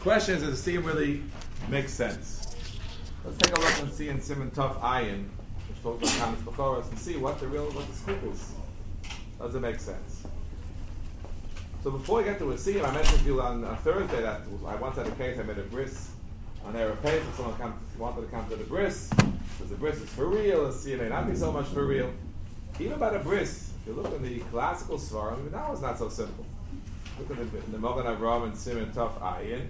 Question is, does the siyum really make sense? Let's take a look and see in Siman Tov Ayin, which talks about Kamas Bechoros, and see what the scoop is. Does it make sense? So before we get to a siyum, I mentioned to you on Thursday that I once had a case. I made a bris on Erev Pesach. Someone wanted to come to the bris because the bris is for real. The siyum may not be so much for real. Even by the bris, if you look in the classical svarim, even that was not so simple. Look at the Mogen Avraham and Siman Tov Ayin.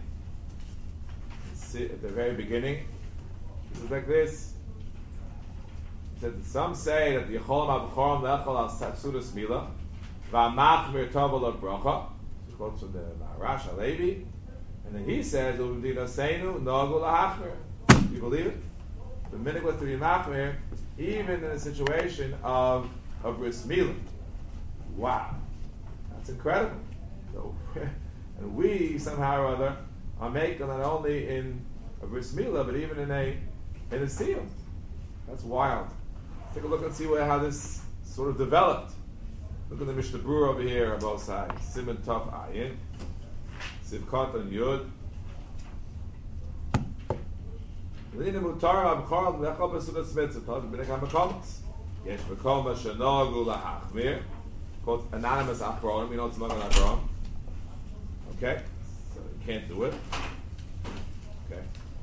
At the very beginning, it was like this. It said, some say that the Yecholim HaBechorim Lechol Al Satsudas Mila V'Amachmir Tov Al Bracha. He quotes from the Maharash Halevi, and then he says, "Uvdina Seinu Nogu LaHachmir." You believe it? The minute was to be Machmir, even in a situation of Bris Mila. Wow, that's incredible. So, and we somehow or other are making not only in a bris milah, but even in a siyum. That's wild. Let's take a look and see how this sort of developed. Look at the Mishnah Berurah over here on both sides. Siman Tov Ayin, Sivkot and Yud. L'ina mutarim abchorim lechol b'sudas mitzvah. Tov b'nei hamakomos. Yesh v'kol ma'shenogu lahachmir. Quote anonymous achronim. You know it's Mogen Avraham. Okay. So you can't do it. Okay.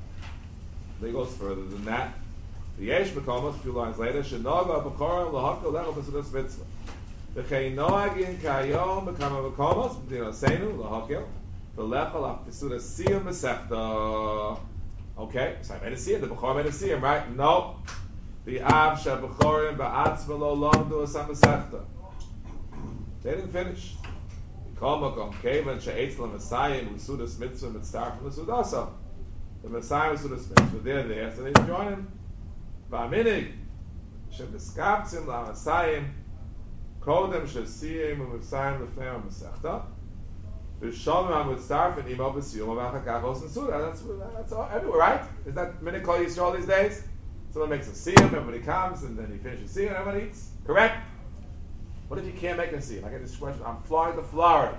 He goes further than that. The Yesh Bekomos, a few lines later, Shenoga Bechorim Lahakol Lechol B'sudas Mitzvah. V'chei Noagin Kayom B'kama Bekomos B'dino Seinu Lahakol V'lechol B'sudas Siyum B'sechta. Okay, so I made a siyum. The Bechorim made a siyum, right? No. The Av Shebechorim Ba'atzma Lo Lomdu Asam B'sechta. They didn't finish. Kevan she'etz l'Messiah l'sudas mitzvah mitzvah from the sudasa. The Messiah was sudas mitzvah. They're there, so they join him. V'aminig she'miskaptzim la'Messiah kodem she'siyim u'Messiah l'fnei u'Mesechta. V'shalom ha'mitzvah and imo b'siyum u'v'achakach os n'suda. That's all, everywhere, right? Is that minig kol Yisrael these days? Someone makes a siyum, everybody comes, and then he finishes siyum, and everybody eats. Correct? What if you can't make a siyum? I get this question. I'm flying to Florida.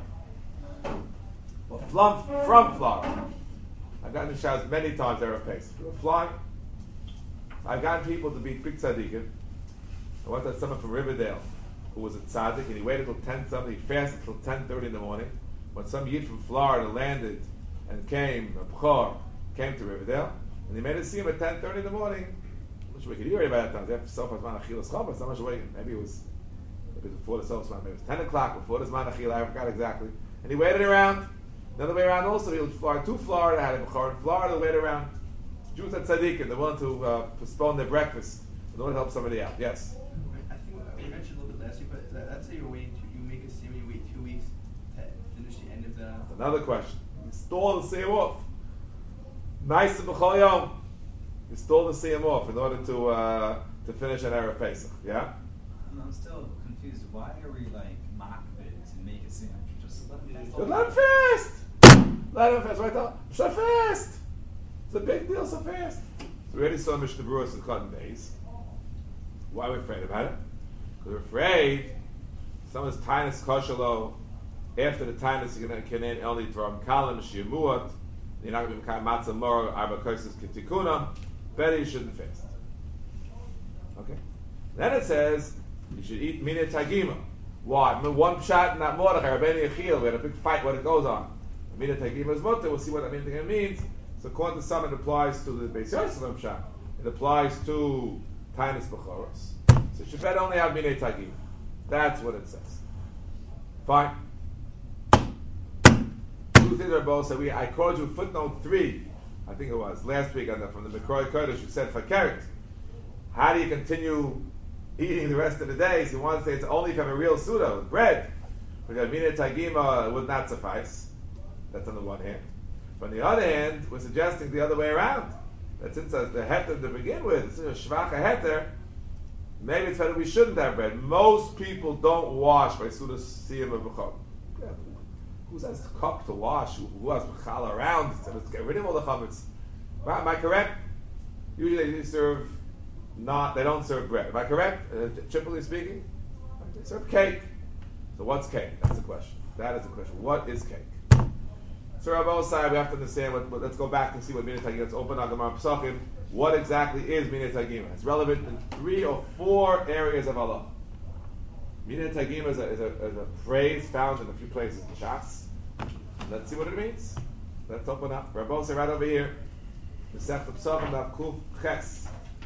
Well, from Florida. I've gotten showers many times Erev Pesach. We're flying. I've gotten people to be big tzaddikim. I once had someone from Riverdale who was a tzaddik, and he waited till 10 something. He fasted till 10:30 in the morning. When some yid from Florida landed and came, a b'chor, came to Riverdale, and he made a siyum at 10:30 in the morning. I'm not sure we could hear by that time. They have Sofas Man Achilas Chamas. I'm not sure waiting. Maybe it was before the Sofas Man. Maybe it was 10 o'clock before the Zman Achila. I forgot exactly. And he waited around. The other way around also, he would fly to Florida, had a b'chor in Florida, wait around. Jews at tzaddikim, they wanted to postpone their breakfast. They want to help somebody out. Yes? I think you mentioned a little bit last week, but let's say you make a siyum, you wait 2 weeks to finish the end of the... That's another question. You stall the siyum off. Nice to b'chol yom. You stall the siyum off in order to finish an Erev Pesach. Yeah? I'm still confused. Why are we like makbid to make a siyum? Just let them fast. Let him fast. Let him fast. Right now, so fast. It's a big deal. So fast. So we already saw Mishnah Berurah in Cotton Days. Why are we afraid about it? Because we're afraid someone's tainus koshalo. After the tainus, you're going to can only from kalam shimuat. You're not going to be kind matzah mor arba kosis kitikunam. Better you shouldn't fast. Okay. Then it says you should eat mina tagima. Why? One shot in that Mordechai, Rabbeinu Yechiel, we had a big fight when it goes on. Mina tagima is mutter. We'll see what that mina means. So according to some, it applies to the Beis Yosef shot. It applies to tainus b'choros. So you should only have mina tagima. That's what it says. Fine. Two things are both. So I called you footnote 3. I think it was last week from the Mekroi Kodesh. You said for carrot. How do you continue eating the rest of the day? So you want to say it's only if you have a real suda with bread. But if you have mina tagima, it would not suffice. That's on the one hand. But on the other hand, we're suggesting the other way around. That since the heter to begin with, since a shvacha heter, maybe it's better we shouldn't have bread. Most people don't wash by suda siyam of b'chol. Who has a cup to wash? Who has b'chal around? So let's get rid of all the chametz. Am I correct? Usually they don't serve bread. Am I correct? Typically speaking, they serve cake. So what's cake? That's the question. That is the question. What is cake? So Rabbi side, we have to understand let's go back and see what Minei Tagima. Let's open our Gemara Pesachim. What exactly is Minei Tagima? It's relevant in 3 or 4 areas of Allah. Minei Tagima is a phrase found in a few places in Shas. Let's see what it means. Let's open up. Rabbi say right over here. The Sefta Pesachim Daf Kuf Ches.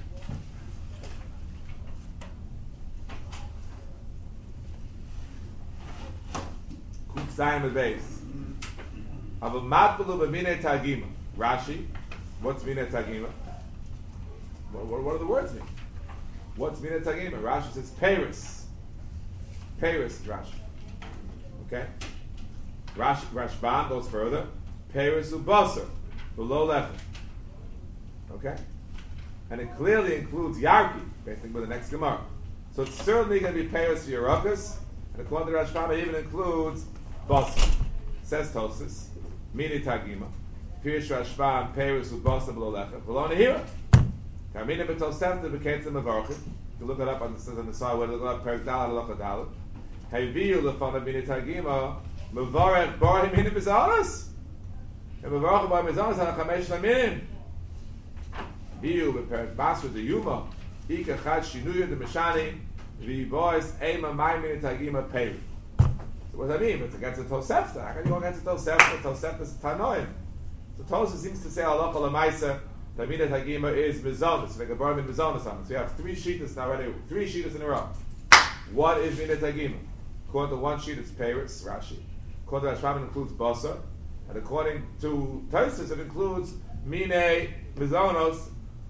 Kuf Zayin with base. Aval matbelu b'minei tagima. Rashi, what's minei tagima? What do the words mean? What's minei tagima? Rashi says Paris. Paris, Rashi. Okay. Rashbam goes further. Paris ubasar, below lechem. Okay. And it clearly includes yarki, basically with the next Gemara. So it's certainly going to be Paris v'yarakas, and according to Rashbam, it even includes basar. Says Tosfos. Minei Tagima, Pirish Rashbam, Paris ubasar below lechem. Below nehira. Kamina b'tosefta b'ketzim avarchim. You look it up on the side where they look up Perik Dalad Halacha Dalad. Heviu lefana Minei Tagima, mevarech bar himina b'zalas. And mevarech bar b'zalas hana chamesh laminim. Hiu b'perik Basra de Yuma, Ika chad shinuya de Mishani, v'yivois ema mai Minei Tagima Perik. What does that mean? It's against the Tosefta. How can you go against the Tosefta? Tosefta is Tanoim. So Tosefta seems to say Halacha L'maisa that Minei Tagima is Mizonos, like a bar min Mizonos on it. So you have 3 sheetas now already, 3 sheetas in a row. What is Minei Tagima? According to one sheet, it's Paris, Rashi. According to Rashbam, it includes Basar. And according to Tosefta, it includes Minei Mizonos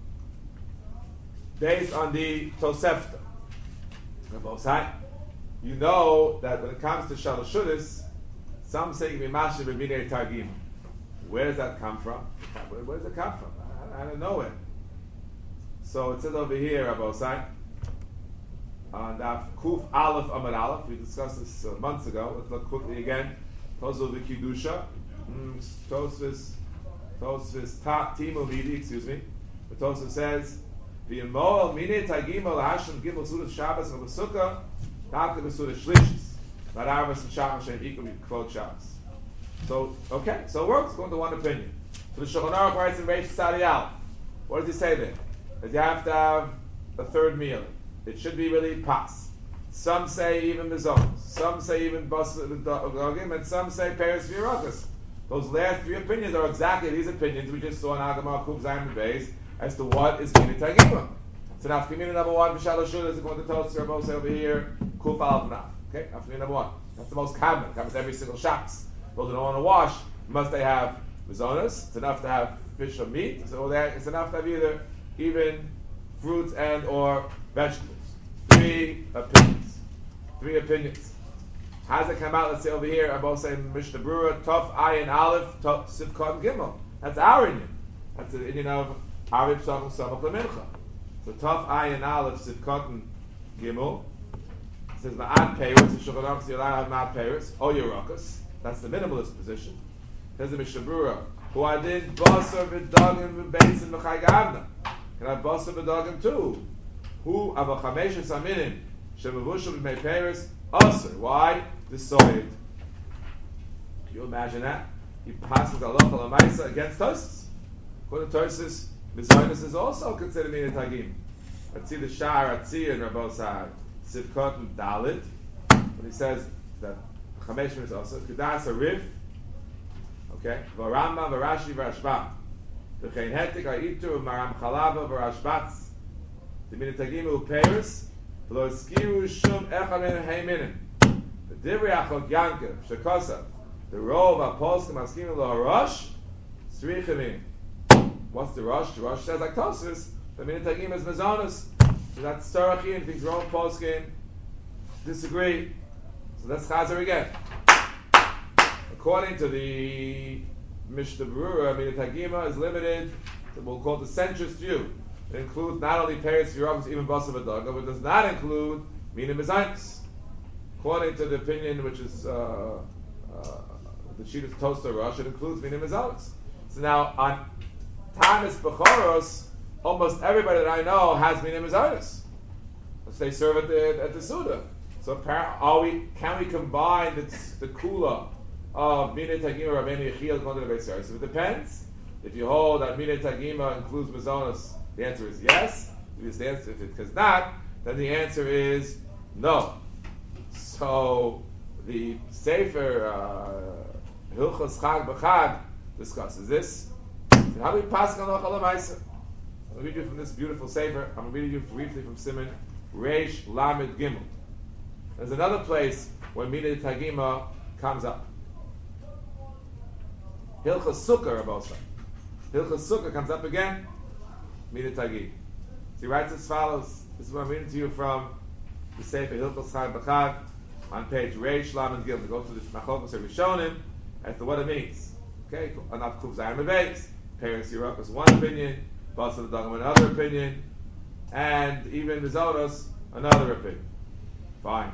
based on the Tosefta. On both sides. You know that when it comes to Shalosh Shudas, some say Mimashe b'minei Tagima. Where does that come from? Where does it come from? I don't know it. So it says over here, Rabbi Osai, on Daf Kuf Aleph Amud Aleph. We discussed this months ago. Let's look quickly again. Tosfos v'Kiddusha. Tosfos Timu Midi. Excuse me. But Tosfos says, "V'yimol minei Tagima l'Hashem gimel sudas Shabbos v'Sukkah." Not the Besuda Shlishis. Not Arvas and Shabbos Shem equal quote Shabbos. So, okay, so it works, going to one opinion. So the Shulchan Aruch writes in Reish Tzadiyal. What does he say there? That you have to have a third meal. It should be really pas. Some say even Mizonos. Some say even Basagim, and some say Paris V'yarakas. Those last 3 opinions are exactly these opinions we just saw in Agamar Kuf Zayin Beis as to what is Minei Tagima. So now, Afkamina number 1, B'Shalosh Shudas, according to Tosfos Rabbi say over here, Kuf Aleph Naf. Okay, Afkamina number 1. That's the most common. It comes every single Shabbos. Those who don't want to wash, must they have Mizonos? It's enough to have fish or meat. So it's enough to have either even fruits and or vegetables. 3 opinions. 3 opinions. How does it come out? Let's say over here, I both say Mishnah Brura, Tov Ayin Aleph, Tov Sivkot Gimel. That's our Indian. That's the Indian of Arib Shalom Samach Lemincha. So Tov Ayin Aleph Sivkot Gimel. It says Ma'at Peiros. The Shulchan Aruch says you're allowed to have Ma'at Peiros or Yerakas. That's the minimalist position. There's the Mishnah Brura. Who I did Basar V'Dagim V'Beis and V'Chai Gavna. Can I have Basar V'Dagim too? Who Ava Chamesh Saminim Shemavushal B'Mei Peiros Asr. Why? The soil. Can you imagine that? He passes Allah Lamaisa against Tosfos. According to Tosfos, Mizonos is also considered Minei Tagim. Let's see the Sha'ar Atziyah in Rabbi Sa'ad. Sivkot and Dalit. When he says that Chamesh is also Kedas Arif. Okay. V'Rambam v'Rashi v'Rashbam. V'chein Hetik Ha'itur Maram Chalava v'Rashbatz. The Minei Tagim u'Peiros. V'lo Eskiru Shum Echad Min Heiminim. The Divrei Achok Yankev Shekosav. The Rov HaPoskim Askim Lo Rosh. Tzrichim. What's the Rosh? The Rosh says like Tosfos. The Minei Tagim is Mizonos. So that's Tzarachi and things Rov Poskim disagree. So that's Chazer again. According to the Mishnah Brura, Minei Tagima is limited to what we'll call the centrist view. It includes not only Paris V'Yerakas, even Basar V'Dagim, but does not include Minei Mizonos. According to the opinion, which is the sheet of Toaster Rosh, it includes Minei Mizonos. So now on Tanis Bechoros, almost everybody that I know has Minei Mizonos. They serve at the Suda. So can we combine the Kula of Minei Tagima Rabbeinu Yechiel Konda Beis Yosef? It depends. If you hold that Minei Tagima includes Mazonos, the answer is yes. If it does not, then the answer is no. So the Sefer Hilchos Chag B'Chag discusses this. And how do we pass on Halacha L'Maisa? I'll read you from this beautiful Sefer. I'm reading you briefly from Siman Reish Lamed Gimel. There's another place where Minei Tagima comes up. Hilchos Sukkah, Rabosai. Hilchos Sukkah comes up again. Minei Tagima. So he writes as follows. This is what I'm reading to you from the Sefer Hilchos Chag B'Chag on page Reish Lamed Gimel. We go through the Machlokes Rishonim as to what it means. Okay, Anav Kuv Zayin Mebeis. Parents Yeruk is one opinion. Basar Dagam another opinion, and even Mizonos another opinion. Fine.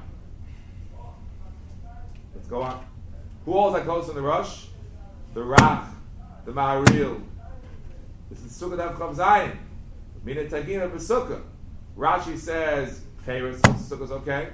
Let's go on. Who holds that goes in the Rosh? The Rach, the Maharil. This is Sukkah Dav Chav Zayin. Minei Tagima b'Sukkah. Rashi says Chayris Sukkah is okay.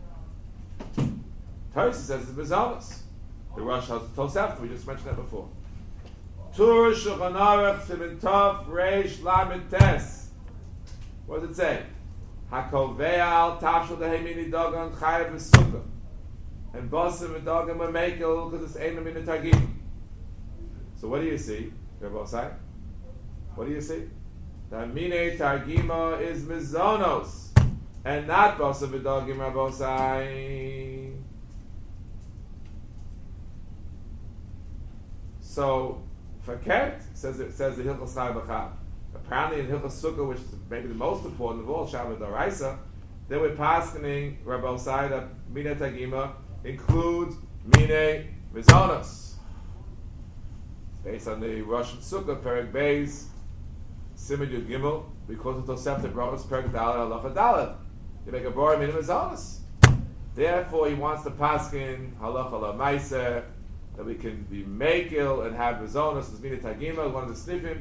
Tosi says it's Mizonos. The Rosh has Tosefta. We just mentioned that before. Tur Shulchan Aruch Siman Tov Reish Lamed Tes. What does it say? Hakovei al Tafshel Dehemini Dogon Chayev V'Sukkah. And Bosim Dogon Mamekel because it's Ein Minei Tagima. So what do you see, Rabosai? What do you see? That Minei Tagima is Mizonos and not Bosim Dogim Rabosai. So Faket says the Hilchos Chag B'Chag. Apparently in Hilchos Sukkah, which is maybe the most important of all Shabbat D'Oraisa, they were paskening Rabosai that Minei Tagima includes Minei Mizonos. Based on the Russian Sukkah, Perek Beis, Siman Yud Gimel, because of Tosefta Brachos Perek Daled Halacha Daled. You make a bar Minei Mizonos. Therefore, he wants to paskin Halacha L'Maisa, that we can be Mekil and have Mizonos as Minei Tagima, one of the Snifim.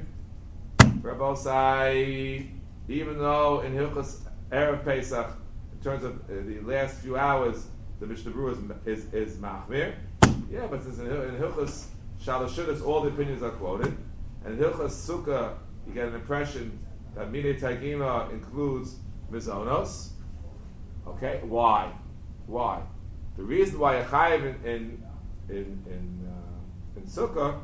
Rabosai, even though in Hilchos Erev Pesach, in terms of the last few hours, the Mishnah Berurah is Machmir. Yeah, but since in Hilchos Shalashudis, all the opinions are quoted, and in Hilchos Sukkah, you get an impression that Minei Tagima includes Mizonos. Okay, why? The reason why Yechayev in Sukkah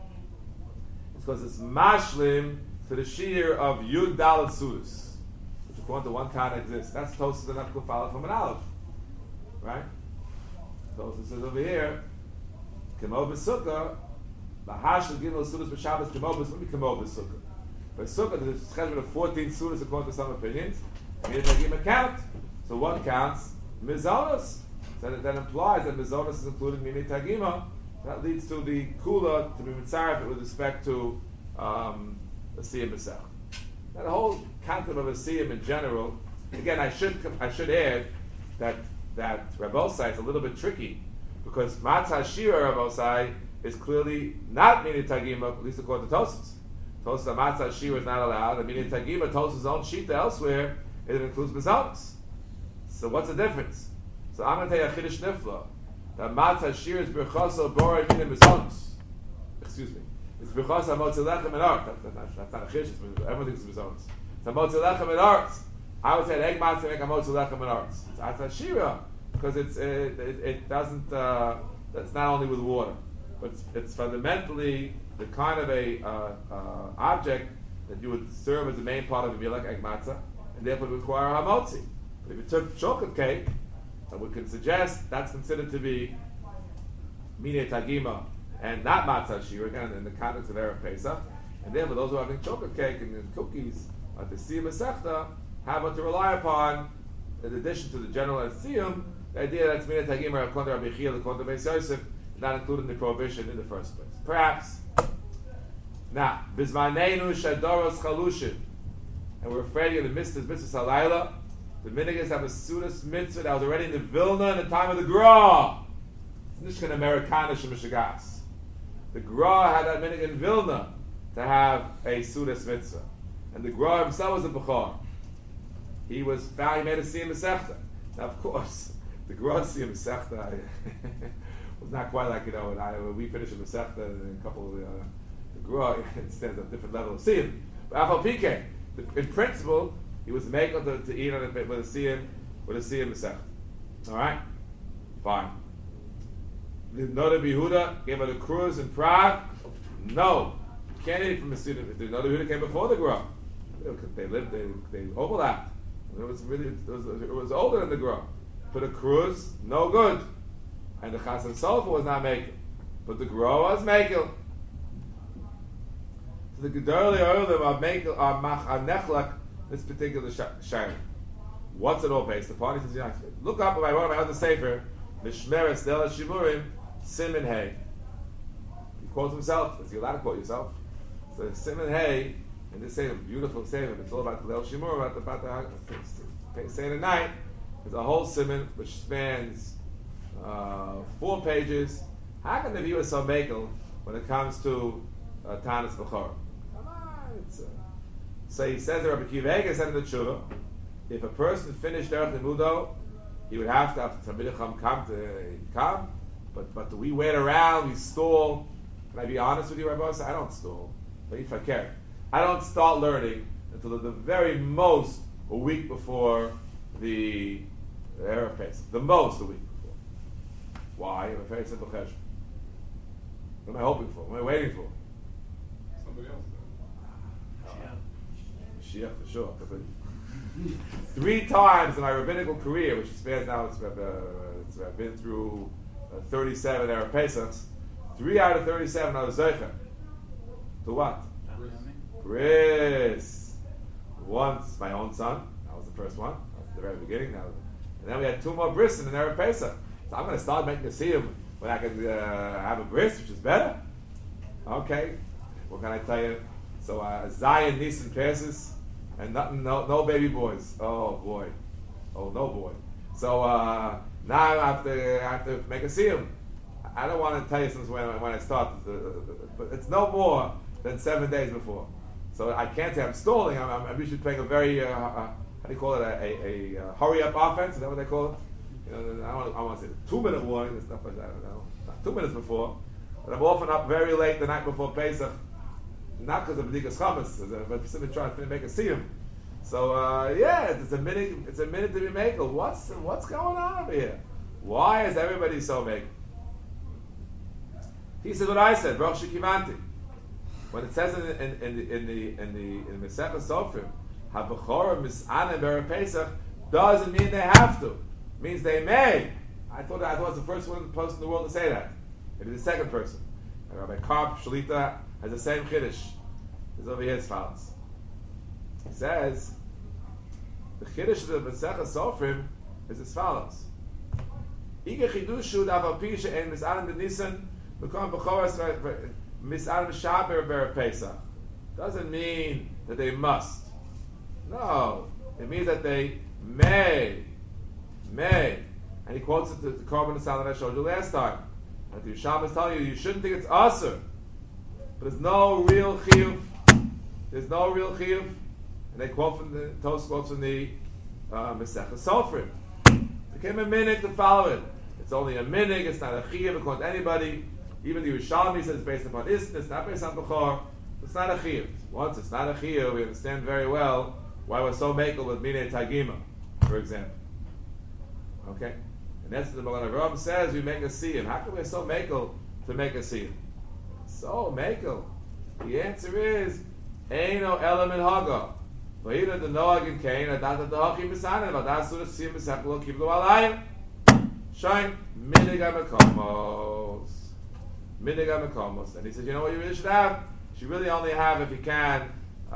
is because it's mashlim to the shear of Yud Dalet Sudas, which according to one kind exists. That's Tosfos and Kufala from an Aleph, right? Tosfos says over here, Kemo b'Sukkah, Lahashel Gimel Sudas b'Shabbos Kemo b'Sukkah. But Sukkah, there's a schedule of 14 Sudas according to some opinions. Minei Tagima count. So one counts Mizonos. So that implies that Mizonos is included in Minei Tagima. That leads to the Kula to be mitzaref with respect to a Siyam Masech. That whole concept of a Siyam in general, again, I should add that Rabosai is a little bit tricky because Matzah Shira Rabosai is clearly not Minei Tagima, at least according to Tosfos. Tosfos Matzah Shira is not allowed, and Minei Tagima, Tosfos' own Shita elsewhere, it includes Mizonos. So what's the difference? So I'm going to tell you a Chiddush Nifla. That Matzah Shir is Birchoso Borei Minei Mizonos. Excuse me. It's Birchoso Motzi Lechem and Art. That's not a Chiddush. Everyone thinks it's Mizonos. It's a Motzi Lechem and Art. I would say Egg Matzah make a Motzi Lechem and Art. It's Matzah Shira because it doesn't. That's not only with water, but it's fundamentally the kind of a object that you would serve as the main part of the meal, like Egg Matzah, and therefore would require a Hamotzi. But if you took chocolate cake, we can suggest that's considered to be Minei Tagima and not Matzah Shira, again, in the context of Erev Pesach. And therefore, those who are having chocolate cake and cookies at the Siyam Masechta have what to rely upon, in addition to the general Siyam, the idea that it's Minei Tagima, according to Rabbi Yechiel, according to Beis Yosef, not included in the prohibition in the first place. Perhaps. Now, Bizmaneinu Shadoros Chalushin, and we're afraid you're going to miss this mitzvah Salayla. The Minigas have a Sudas mitzvah that was already in the Vilna in the time of the Gra. It's Nishkan Americanish Mishagas. The Gra had that Minig in Vilna to have a Sudas mitzvah. And the Gra himself was a Bechor. He was found, he made a Siyam Masechta. Now, of course, the Gra Siyam Masechta, It's not quite like, when we finish a Masechta and a couple of the Gra, it stands at a different level of Siyam. But Afal PK, in principle, he was making to eat on it with a Siyam Masechta. Alright? Fine. The Noda Behuda gave her the cruise in Prague. No. You can't eat from a student. If the Noda Behuda came before the Gra. They overlapped. It was older than the Gra. For the cruise, no good. And the Chassan Sofer was not making. But the Gra was making. So the Gedolei Olim are nechlak this particular shayla. What's it all based upon? He says, look up if I wrote my other sefer, Mishmeres Del Shimurim, Siman Hay. He quotes himself. Is he allowed to quote yourself? So Siman Hay, and this sefer, beautiful sefer, it's all about Del Shimurim, about the Seder night. There's a whole siman which spans 4 pages. How can the viewer so makel when it comes to Tanis B'chor? So he says that Rabbi Akiva Eiger said in the Tshuva, if a person finished Derech Limudo, he would have to have Talmidei Chacham come, but we wait around, we stall. Can I be honest with you, Rabbi? I don't stall. But if I care, I don't start learning until the very most a week before the Erev Pesach. The most a week before. Why? I have a very simple question. What am I hoping for? What am I waiting for? Somebody else. Mashiach for sure. 3 times in my rabbinical career, which spans now, I've been through 37 Erev Pesachs. 3 out of 37 I was Zeicha. To what? Bris. Once my own son. That was the first one. That was at the very beginning. And then we had 2 more bris in the Erev Pesach. So I'm going to start making a siyum when I can have a bris, which is better. Okay. What can I tell you? So Zion, Nisan passes, and no baby boys. Oh boy. Oh no boy. So now I have to make a siyum. I don't want to tell you since when I started, but it's no more than 7 days before. So I can't say I'm stalling. I'm usually playing a very how do you call it, a hurry up offense? Is that what they call it? I want to say 2-minute warning and stuff like that. Not 2 minutes before, but I'm often up very late the night before Pesach, not because of B'dikas Chametz, but simply trying to make a siyum. So it's a minute to be makel. What's going on over here? Why is everybody so makel? He said what I said, Baruch Shekivanti. When it says in the Masechah Sofrim, Habachor Misanim Erev Pesach, doesn't mean they have to. It means they may. I thought it was the first person in the world to say that. Maybe the second person. And Rabbi Karp Shalita has the same chiddush. It's over here as follows. He says the chiddush of the Masechah Sofrim is as follows. Ige chidushu davar pisha en misanim b'nisan become b'choras misanim shaber b'erev Pesach. Doesn't mean that they must. No, it means that they may. And he quotes it to the Korban Salad I showed you last time. That the Yisham is telling you shouldn't think it's usher, but there's no real chiyuv. There's no real chiyuv. And they quote from the Tosfos quotes from the Masechah Sofrim. It became a minute to follow it. It's only a minute. It's not a chiyuv according to anybody. Even the Yerushalmi says it's based upon Isna. It's not based on Bechor. It's not a chiyuv. Once it's not a chiyuv, we understand very well why we're so makel with Minei Tagima, for example. Okay? And that's what the Magen Avraham says, we make a siyum. How come we're so makel to make a siyum? So makel. The answer is, Eino element haga. V'hina the noag in kain, adata da'achim b'sanim, adasur siyum b'sepelo kiblu alayim. Shine, minig ha'mekomos. Minig ha'mekomos. And he says, you know what you really should have? You should really only have, if you can,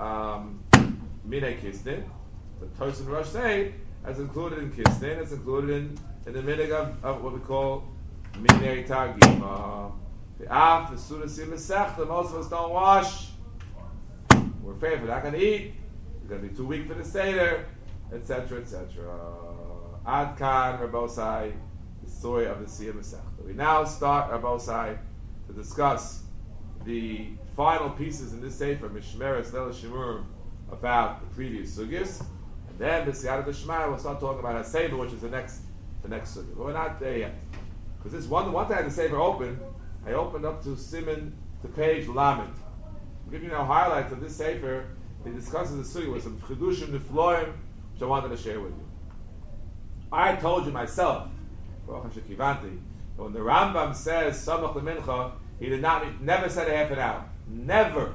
Minei Kisnin. The Tosin Rosh say, as included in Kisnin, it's included in the minig of what we call Minei Tagima. The Af, the Sudasim Masechta, most of us don't wash. We're afraid we're not going to eat. It's going to be too weak for the Seder, etc., etc. Ad Kan, Rabosai, the story of the Siyam Masechta. We now start, Rabosai, to discuss the final pieces in this Sefer, Mishmeres Del Shimurim, about the previous sugyas, and then the Siyata D'Shmaya we'll start talking about Haseba, which is the next sugya. But we're not there yet. Because this one time I had the Sefer open, I opened up to Siman, to page Lamed. I'll give you now highlights of this Sefer. It discusses the Sugya with some Chidushim Nifloim, which I wanted to share with you. I told you myself, Baruch Hashem Kivanti, that when the Rambam says Samach L'Mincha, he never said a half an hour. Never.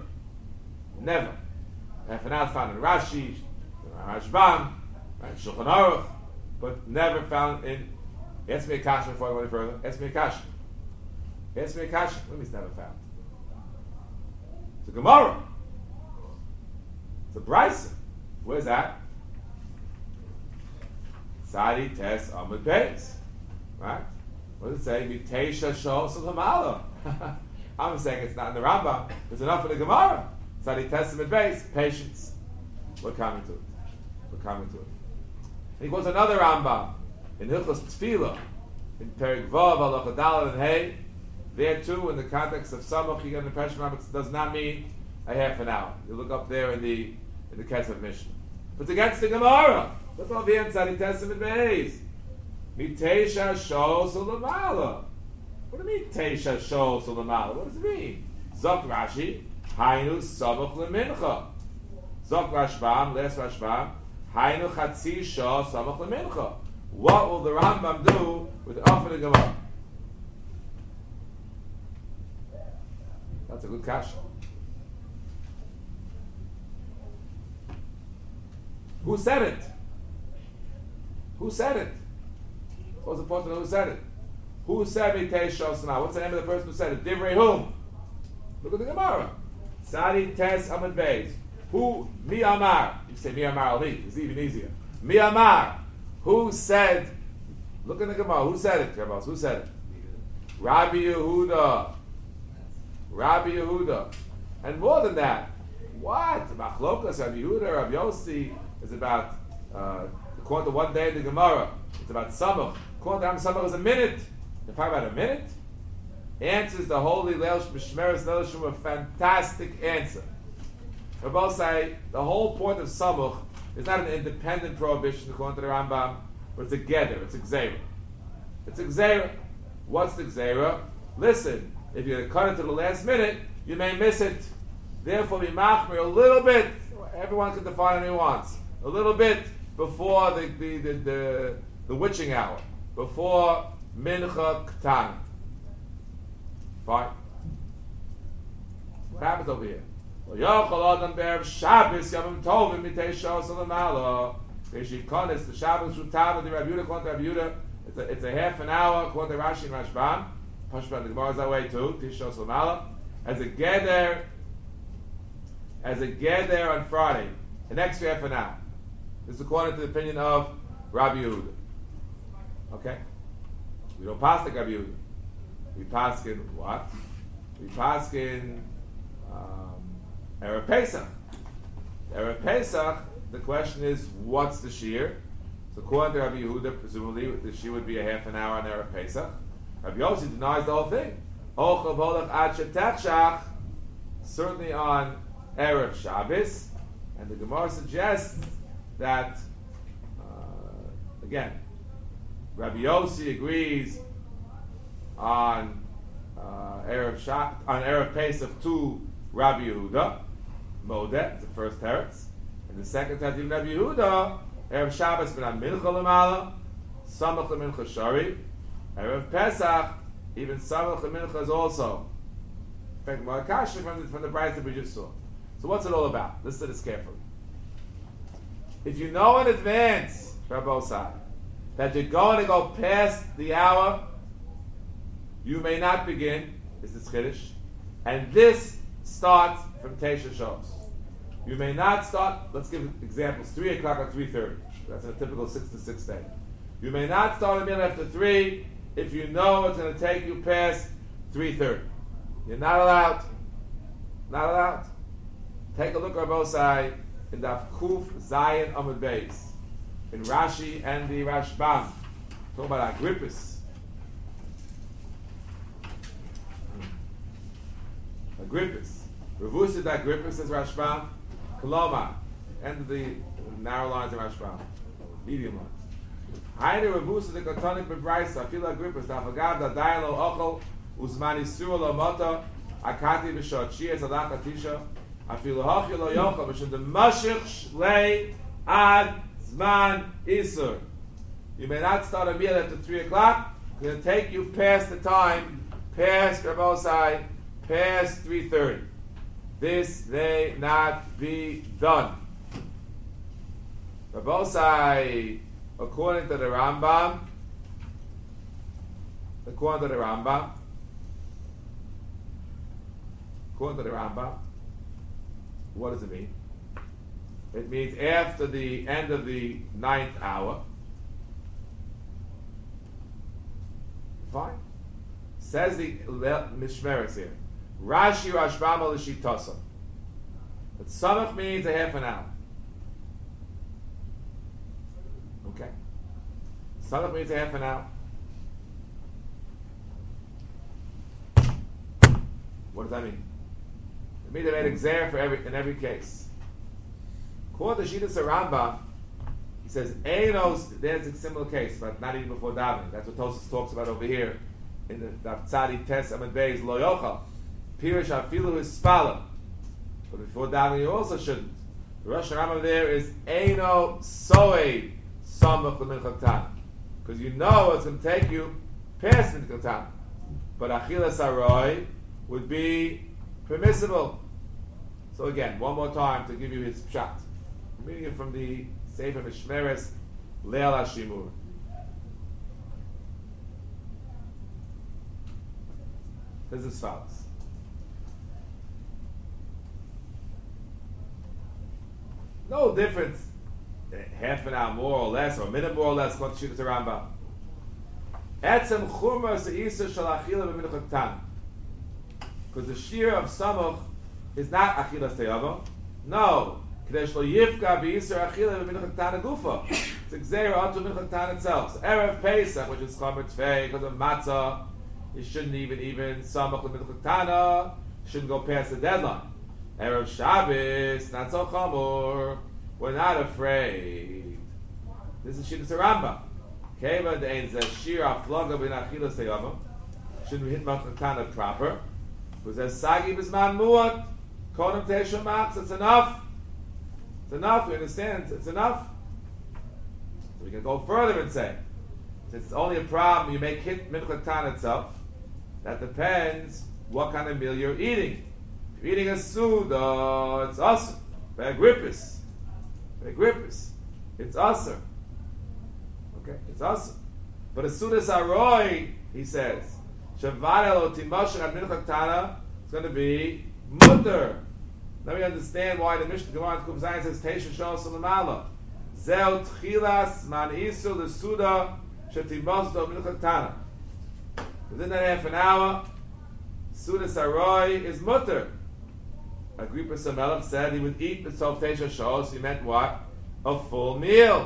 Half an hour is found in Rashi, Rashbam, Shulchan Aruch, but never found in. Ask me a kasha before I go any further. Ask me a kasha. What do you mean it's never found? It's a Gemara. It's a Brisa. Where's that? Sadi Tes Amud Beis. Right? What does it say? Mitesha Shos L'Mala. I'm saying it's not in the Rambam. There's enough in the Gemara. Sadi Tes Amud Beis. Patience. We're coming to it. And he quotes another Rambam in Hilchos Tefillah, in Perek Vav, Halacha Daled and Hey. There too, in the context of Samach, you get an impression of it does not mean a half an hour. You look up there in the Kesef Mishnah. But it's against the Gemara. That's all the end. Sadi Tes Amud Beis. Mitesha Shos L'Mala. What do you mean Teisha Shos L'Mala? What does it mean? Zok Rashi, Hainu Samach L'Mincha. Zok Rashbam, last Rashbam, Hainu Chatzi Shos Samach L'Mincha. What will the Rambam do with the Ofen and Gemara? That's a good kasha. Who said it? What's important to know who said it? Who said Mitei Shos L'Mala? What's the name of the person who said it? Divrei whom? Look at the Gemara. Sadi Tes Amud Beis. Who? Mi Amar. You say Mi Amar Ali. It's even easier. Mi Amar. Who said? Look in the Gemara. Who said it? Who said it? Rabbi Yehuda. And more than that, what? Machlokas Rabbi Yehuda, Rabbi Yossi is about according to one day in the Gemara. It's about Samach. According to Am Samach is a minute. If I about a minute, answers the holy Leil Mishmeres Nelishum a fantastic answer. We both say the whole point of Samach is not an independent prohibition according to the Rambam, but it's a gather, it's a gzeira. What's the gzeira? Listen, if you're going to cut it to the last minute, you may miss it. Therefore, be machmir a little bit. Everyone can define what he wants. A little bit before the witching hour, before mincha k'tan. Fine. What happens over here? It's a half an hour according to Rashi and Rashbam. Pashban the Gemara is that way too. Tishos Lamala as a gather on Friday, an extra half an hour. This is according to the opinion of Rabbi Yehuda. Okay, we don't pass the Rabbi Yehuda. We pass in what? We pass in Erev Pesach. Erev Pesach. The question is, what's the shear? So according to Rabbi Yehuda, presumably the shear would be a half an hour on Erev Pesach. Rabbi Yossi denies the whole thing. Certainly on Erev Shabbos, and the Gemara suggests that again, Rabbi Yossi agrees on Erev Pesach to Rabbi Yehuda, Modeh, the first teretz, and the second teretz of Rabbi Yehuda, Erev Shabbos ben Mincha L'Mala, Samach L'Mincha Shari, Erev Pesach, even Samach L'Mincha is also. In fact, Marakash from the Bride that we just saw. So what's it all about? Listen to this carefully. If you know in advance, Rabbi, that you're going to go past the hour, you may not begin. This is Chiddush, and this starts from Teisha Shos. You may not start. Let's give examples: 3 o'clock or 3:30. That's a typical 6 to 6 day. You may not start a minute after 3 if you know it's going to take you past 3:30. You're not allowed. Not allowed. Take a look, Rabbosai, in the Kuf Zayin Amud Beis, in Rashi and the Rashbam. Talk about Agrippus. Revusid Agrippus says Rashbam. Koloma. End of the narrow lines of Rashbam. Medium lines. Hainu revusa the katonik bebraisa. Afila grippers. Tafagad da dialo ochel uzmani sura lo mota akati b'shot shia tzadaka tisha. Afila hachi lo yochel b'shem the mashich shlei ad zman isur. You may not start a meal after 3 o'clock. It's going to take you past the time, past Rabbosai, past 3:30. This may not be done. Rabbosai, according to the Rambam, what does it mean? It means after the end of the 9th hour. Fine. Says the Mishmeres here. Rashi Rashbam L'shitasa. But Samach means a half an hour. Okay. Samach means a half an hour. What does that mean? It means they made exer in every case. According to Shittas Rambam, he says, Einos, there's a similar case, but not even before davening. That's what Tosfos talks about over here in the Tzadi Tes Amud Beis Lo Yochal. Pirish Afilu is Spala. But before davening, you also shouldn't. The Rosh Hashanah there is Eino Soei Samach L'Mincha Ketana. Because you know it's going to take you past Mincha Ketana. But Achilas Aroi would be permissible. So again, one more time to give you his pshat. I'm reading it from the Sefer Mishmeres Leil HaShimur. This is as follows. No difference, half an hour more or less, or a minute more or less, according to Shittas Rambam. Etzem chumra se'isa shel achila b'mincha ketana. Because the shear of Samach is not achilas teyava. No. It's Xera onto Mincha Ketana itself. So Erev Pesach, which is Chomer Tvei, because of Matzah, you shouldn't even Samach Mincha Ketana, shouldn't go past the deadline. Erev Shabbos, not so Chomer, we're not afraid. This is Shittas Rambam. Keva de'ein zeh shir afloga bin achilas teyava, shouldn't hit Mincha Ketana proper, because there's Sagi Bisman Muat, Kodem Teisha Max, it's enough. It's enough, you understand? It's enough. So we can go further and say, since it's only a problem, you make hit Mincha Ketana itself, that depends what kind of meal you're eating. If you're eating a Suda, it's Asr. Be'agrippus. It's Asr. Okay, it's Asr. But a Suda Saroi, he says, Shavadel o Timosher at Mincha Ketana, it's going to be Mutter. Let me understand why the Mishnah Gemara Kuf Zayin says Teisha Shol Sulamala. Zel Tchilas Man Isu L'Suda Shetimosdo Mincha Ketana. Within that half an hour, Suda Saroi is mutter. Agrippa Samelach said he would eat the Sof Teisha Shol, so he meant what? A full meal.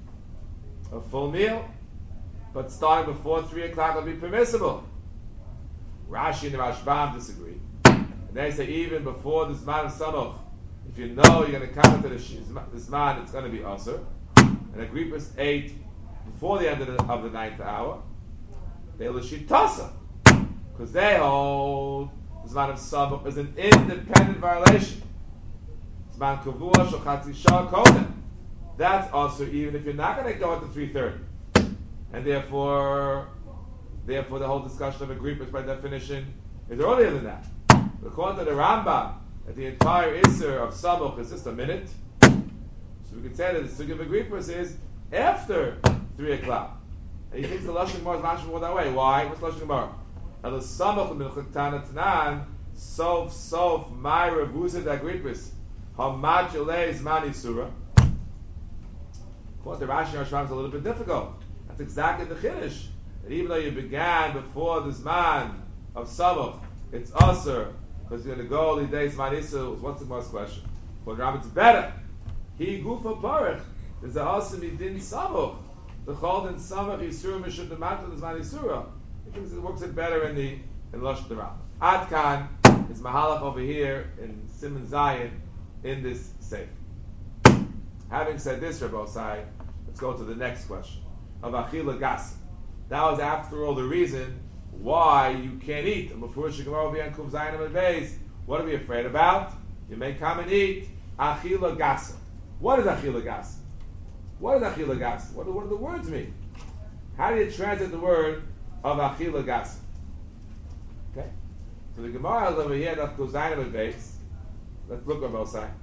But starting before 3 o'clock will be permissible. Rashi and the Rashbam disagree. And they say even before the Zman of Samach, if you know you're going to come into the Zman, it's going to be Asr. And Agrippas ate before the end of the 9th hour. They l'shitasa, because they hold the Zman of Samach is an independent violation. Zman Kavua Shochatzi Shah Kodem. That's Asr even if you're not going to go into 3:30. And therefore the whole discussion of Agrippas by definition is earlier than that. According to the Rambam, that the entire Isser of Samach is just a minute. So we could say that the Sugya of Agrippas is after 3 o'clock. And he thinks the Lashon Gemara is much more that way. Why? What's Lashon Gemara? El Samach Mincha Ketana Tanan Sof My Revuzah Agrippas Hamad Jelei Zman Isura. According to Rashi and Rashbam, it's a little bit difficult. That's exactly the Chiddush. That even though you began before the Zman of Samach, it's Asr. Because you're going to go all these days, Manisu, what's the most question? For the Rambam, it's better. He gufa parich. There's a awesome din samuch. The chol din samuch yisura mishum the matter is manisura. He thinks it works it better in Lush the Rambam. Adkan is mahalach over here in Siman Zayin in this sefer. Having said this, Rabbi Osai, let's go to the next question. of achila gas. That was, after all, the reason why you can't eat. And before Shigmar and Kuv Zayin and Beis, what are we afraid about? You may come and eat achila gas. What is achila gas? What is achila gas? What do the words mean? How do you translate the word of achila gas? Okay, so the Gemara is over here that Kuv Zayin and Beis. Let's look at both sides.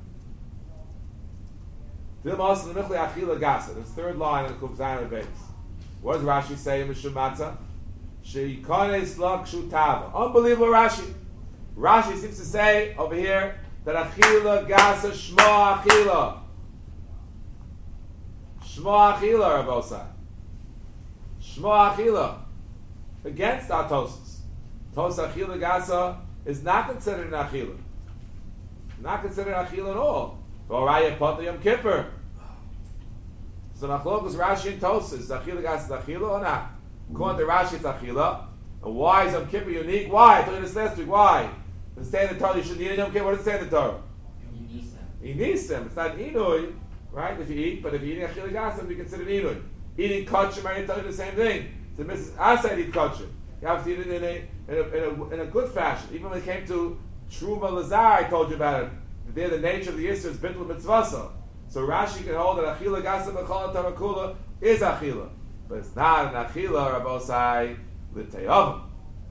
The third line of the Kuv Zayin and Beis. What does Rashi say in Mishum Matzah? Sheikones lo kshutava. Unbelievable Rashi. Rashi seems to say over here that achila gasa shmo achila. Shmo achila, Rabosai. Shmo achila. Against our Tosas. Tosa achila gasa is not considered an achila. Not considered achila at all. Oraya Potter Yom Kippur. So Nachlokus Rashi and Tosas, is achila gas achila or not? According to Rashi, it's achila. And why is Yom Kippur unique? Why? I told you this last week. Why? The standard Torah, you shouldn't eat in Yom Kippur. What is the standard Torah? Inisem. It's not inui, right? If you eat, but if you're eating achila gas, it'll be considered inui. Eating kosher, I tell you the same thing. So Mrs. Asad eat kosher. You have to eat it in a good fashion. Even when it came to Truma Lazar, I told you about it. There, the nature of the Yisr is bittul mitzvasa. So Rashi can hold that achila gasa b'chol tamakula is achila, but it's not an achila, Rabosai, l'teyavim.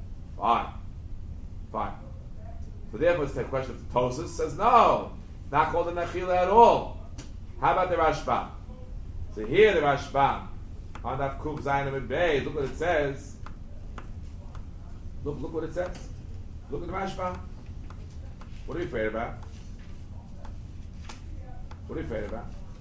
Fine. So therefore, it's a question of Tosas says no, not called an achila at all. How about the Rashbam? So here the Rashbam on that Kuv Zayin and Beis, look what it says. Look what it says. Look at the Rashbam. What are you afraid about? What are you afraid about?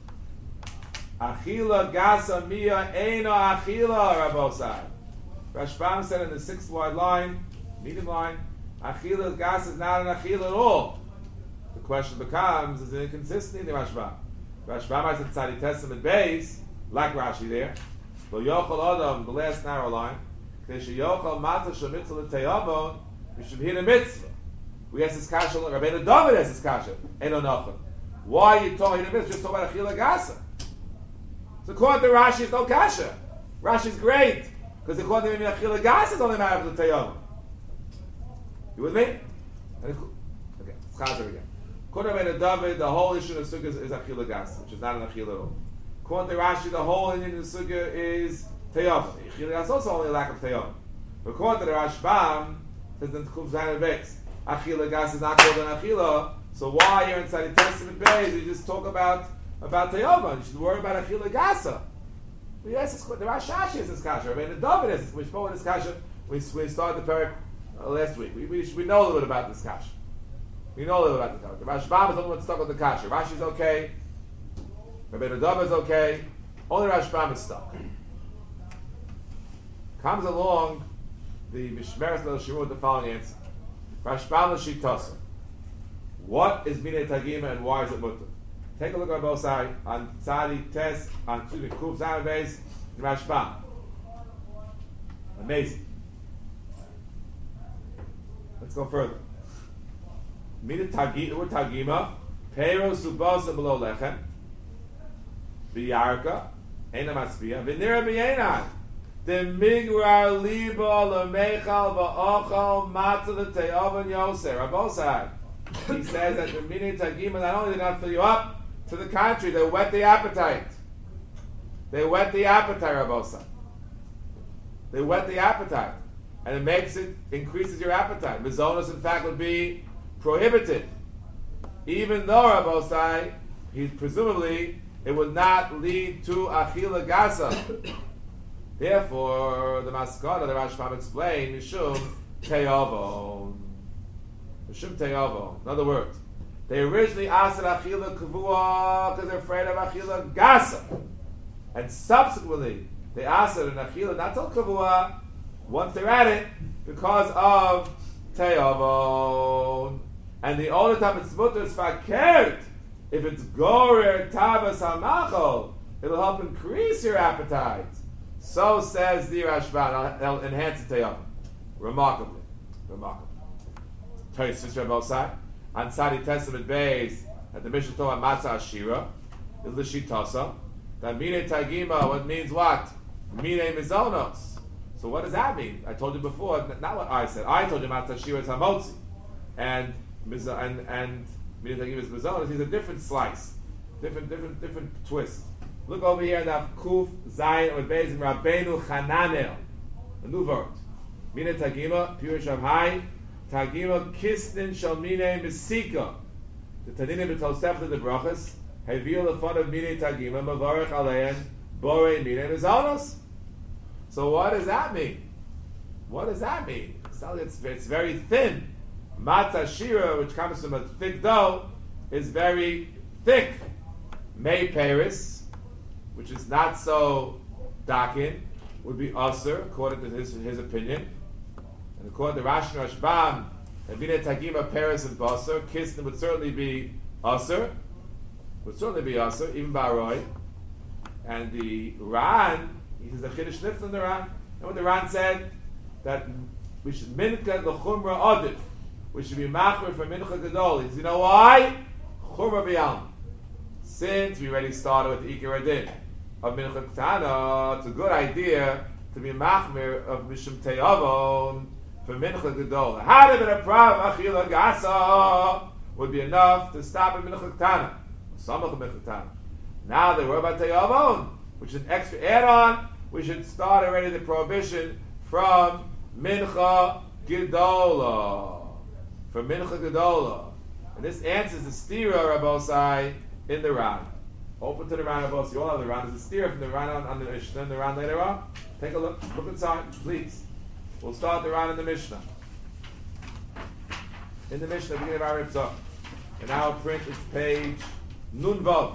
Achila gasa mia eino achila, Rabosai. Rashbam said in the 6th wide line, medium line, achila gas is not an achila at all. The question becomes, is it inconsistent in the Rashbam? Rashbam said Tzadi Testament base, like Rashi there. Lo yochel adam, the last narrow line. K'nei sheyochel mata shemitzah l'teyavon, we should hear the mitzvah. We ask this kasha, Rabbeinu David asks this kasha, eino nochel. Why are you talking about this? Just talking about achila gasa. So according to Rashi, it's no kasha. Rashi's great because according to him, achila gasa is only matter of the tayom. You with me? Okay, it's chazer again. According to David, the whole issue of the sukkah is achila gasa, which is not an achila at all. According to Rashi, the whole Indian of the sukkah is tayom. Achila gasa is also only a lack of tayom. But according to the Rashbam, says in Kuv Zayin and Beis, achila gasa is not called an achila. So why here inside the Testament Beis you just talk about Teyava? You should worry about Achila Gasa. But yes, the Rashashi is this kasha. I mean, the David is. We spoke of this kasha. We started the parak last week. We know a little bit about this kasha. We know a little about the kasha. The Rashbam is the only one stuck with the kasha. Rashi's okay. Rabbi David is okay. Only Rashbam is stuck. Comes along the Mishmeres L'Shimur with the following answer. Rashbam L'Shitasa. What is Minei Tagima and why is it mutter? Take a look on both sides. On Tzadi Tes, on Kuv Zayin Beis, and Rashbam. Amazing. Let's go further. Minei Tagima, the word Tagima, Pero Subasa below Lechem, B'Yarka, Eina Matzvia, V'Nira B'Yenan, the Migrar Liba L'Meichal V'Ochal Matzah L'Te'ovan Yoseh. Rabosai. He says that the Minei Tagima not only did not fill you up, to the contrary, they whet the appetite. They whet the appetite, Rabosa. They whet the appetite. And it increases your appetite. Mizonos, in fact, would be prohibited. Even though, Rabosai, presumably, it would not lead to Achila Gasa. Therefore, the Maskana, the Rashbam explained, Mishum Teyavon. In other words, they originally asked Achila Kavua because they're afraid of Achila Gasa. And subsequently, they asked an Achila not till Kavua, once they're at it, because of Teyavon. And the only time it's mutter is fakert. If it's gorer tabas hamachol, it'll help increase your appetite. So says the Rashbam. It'll enhance the Teyavon. Remarkably. Tosfos Rabosai on Tzadi Testament Beis at the Mishnah Torah Matzah Ashira is the Shitasa. That Minei Tagima, what means what? Mine mizonos. So what does that mean? I told you before, not what I said. I told you Matzah Shira is Hamotzi. And Mine Tagima is mizonos. He's a different slice. Different twist. Look over here in that Kuf, Zayin, or Bezim, Rabbeinu Chananel. A new word. Mine Tagima, Pure Shavhai, Tagima Kisnin Shalmine Misika. The Taninim B'Tosefta the Brachas, Heviel the fun of Mine Tagima, Mavarech Alein, Bore Mine Mizonos. So what does that mean? What does that mean? It's very thin. Matzah Shira, which comes from a thick dough, is very thick. May Paris, which is not so dakin, would be usher, according to his opinion. And according to Rashi and Rashbam, Evine Tagima Paris and Basar, Kisnin would certainly be usher, even Baroi. And the Ran, he says a Chiddush Nifl in the Ran. And what the Ran said, that we should minka the Chumra Adif, we should be machmer for Mincha Gadol. He says, you know why? Chumra B'Yalm. Since we already started with the Ikar Adin of Mincha Ketana, it's a good idea to be machmer of Mishum Teyavon for Mincha Gadol. How did a prav Achila Gasa would be enough to stop at Mincha Ketana? Samach Mincha Ketana. Now that we're about Teyavon, which is an extra add-on, we should start already the prohibition from Mincha Gedola. From Mincha Gedola. And this answers the stira Rabbosai in the Ran. Open to the Ran Rabbosai. You all have the Ran. There's a stira from the Ran on the Mishnah and the Ran later on. Take a look. Look inside, please. We'll start the Ran in the Mishnah. In the Mishnah, beginning of our Ritzah. In our print, it's page Nun Vav.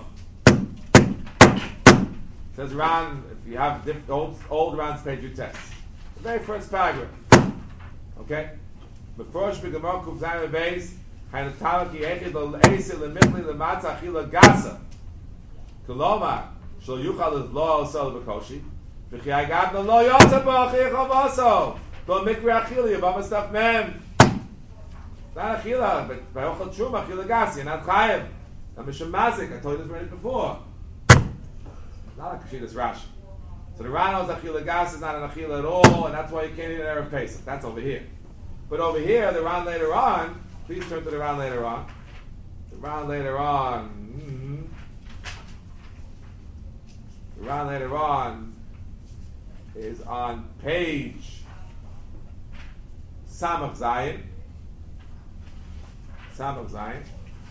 It says Ran, if you have old Ran's page, you test. The very first paragraph. Okay? Before Shpigamor Kuf Zayin Beis, Hayin Talaki Echid L'Eisi L'Michli L'Matzah Achila Gasa. Kolomar, Shal Yuchal Lo Osel B'Koshi, V'chi Agad Lo Yotza B'Achich Avaso, Don't Mikri Achila Yavama Stuff Mem. It's not Achila, but by Ochel Truma Achila Gasa, you're not Chayev. I'm Misham Mazik, I told you this already before. Not like Kashidas Rashi. So the Ran knows Achila Gas is not an Achila at all, and that's why you can't eat an Erev Pesach. That's over here. But over here, the Ran later on, please turn to the Ran later on. The Ran later on, the Ran later on is on page Samach Zayin. Samach Zayin.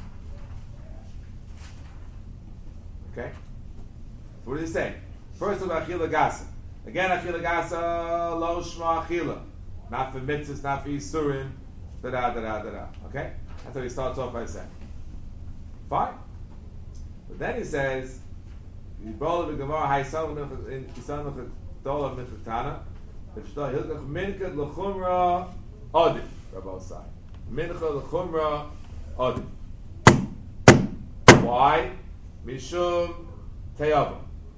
Okay? So what does he say? First about Achila Gasa. Again, Achila Gasa, lo shma Achila. Not for mitzvahs, not for Yisurim, da-da. Okay? That's what he starts off by saying. Fine. But then he says, Yibola v'gemara ha'yisal in Yisal v'chatola v'chitana, v'shto hilkach mincha l'chumra odif, Rabbosai. Mincha l'chumra odif. Why? Mishum teyava.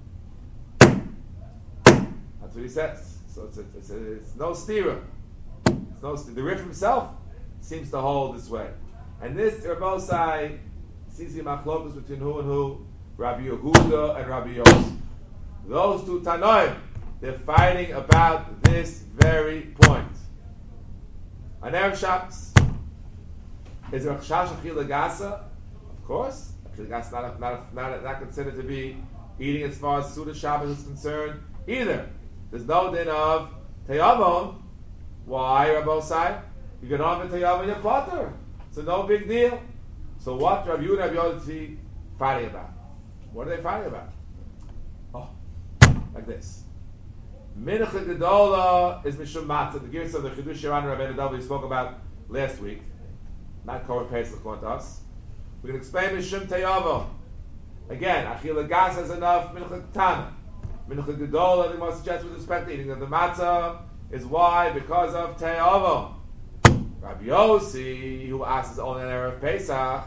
That's what he says. So it's no stira. The Rif himself seems to hold this way. And this Rabbosai seems to be machlokus between who and who? Rabbi Yehuda and Rabbi Yosef. Those two Tanoim, they're fighting about this very point. On Erev Shabbos, is there a Chash Achila Gasa? Of course. Achila Gasa not considered to be eating as far as Suda Shabbos is concerned either. There's no din of Teyavon. Why, Rabbosai? You get on with Teyavon, you're potter. So no big deal. So what Rabbi Yehuda and Rabbi Yosef fighting about? What are they fighting about? Oh, like this. Mincha Gedola is Mishum Matzah. The gears of the Chidush Yaran Rabbeinu Dov we spoke about last week. Not Korban Pesach according to us. We can explain Mishum Teyavon. Again, Achila Gas has enough. Mincha Tana. Mincha Gedola, the most suggest with respect to eating of the matzah is why? Because of Teyavon. Rabbi Yossi, who asks his own Erev Pesach,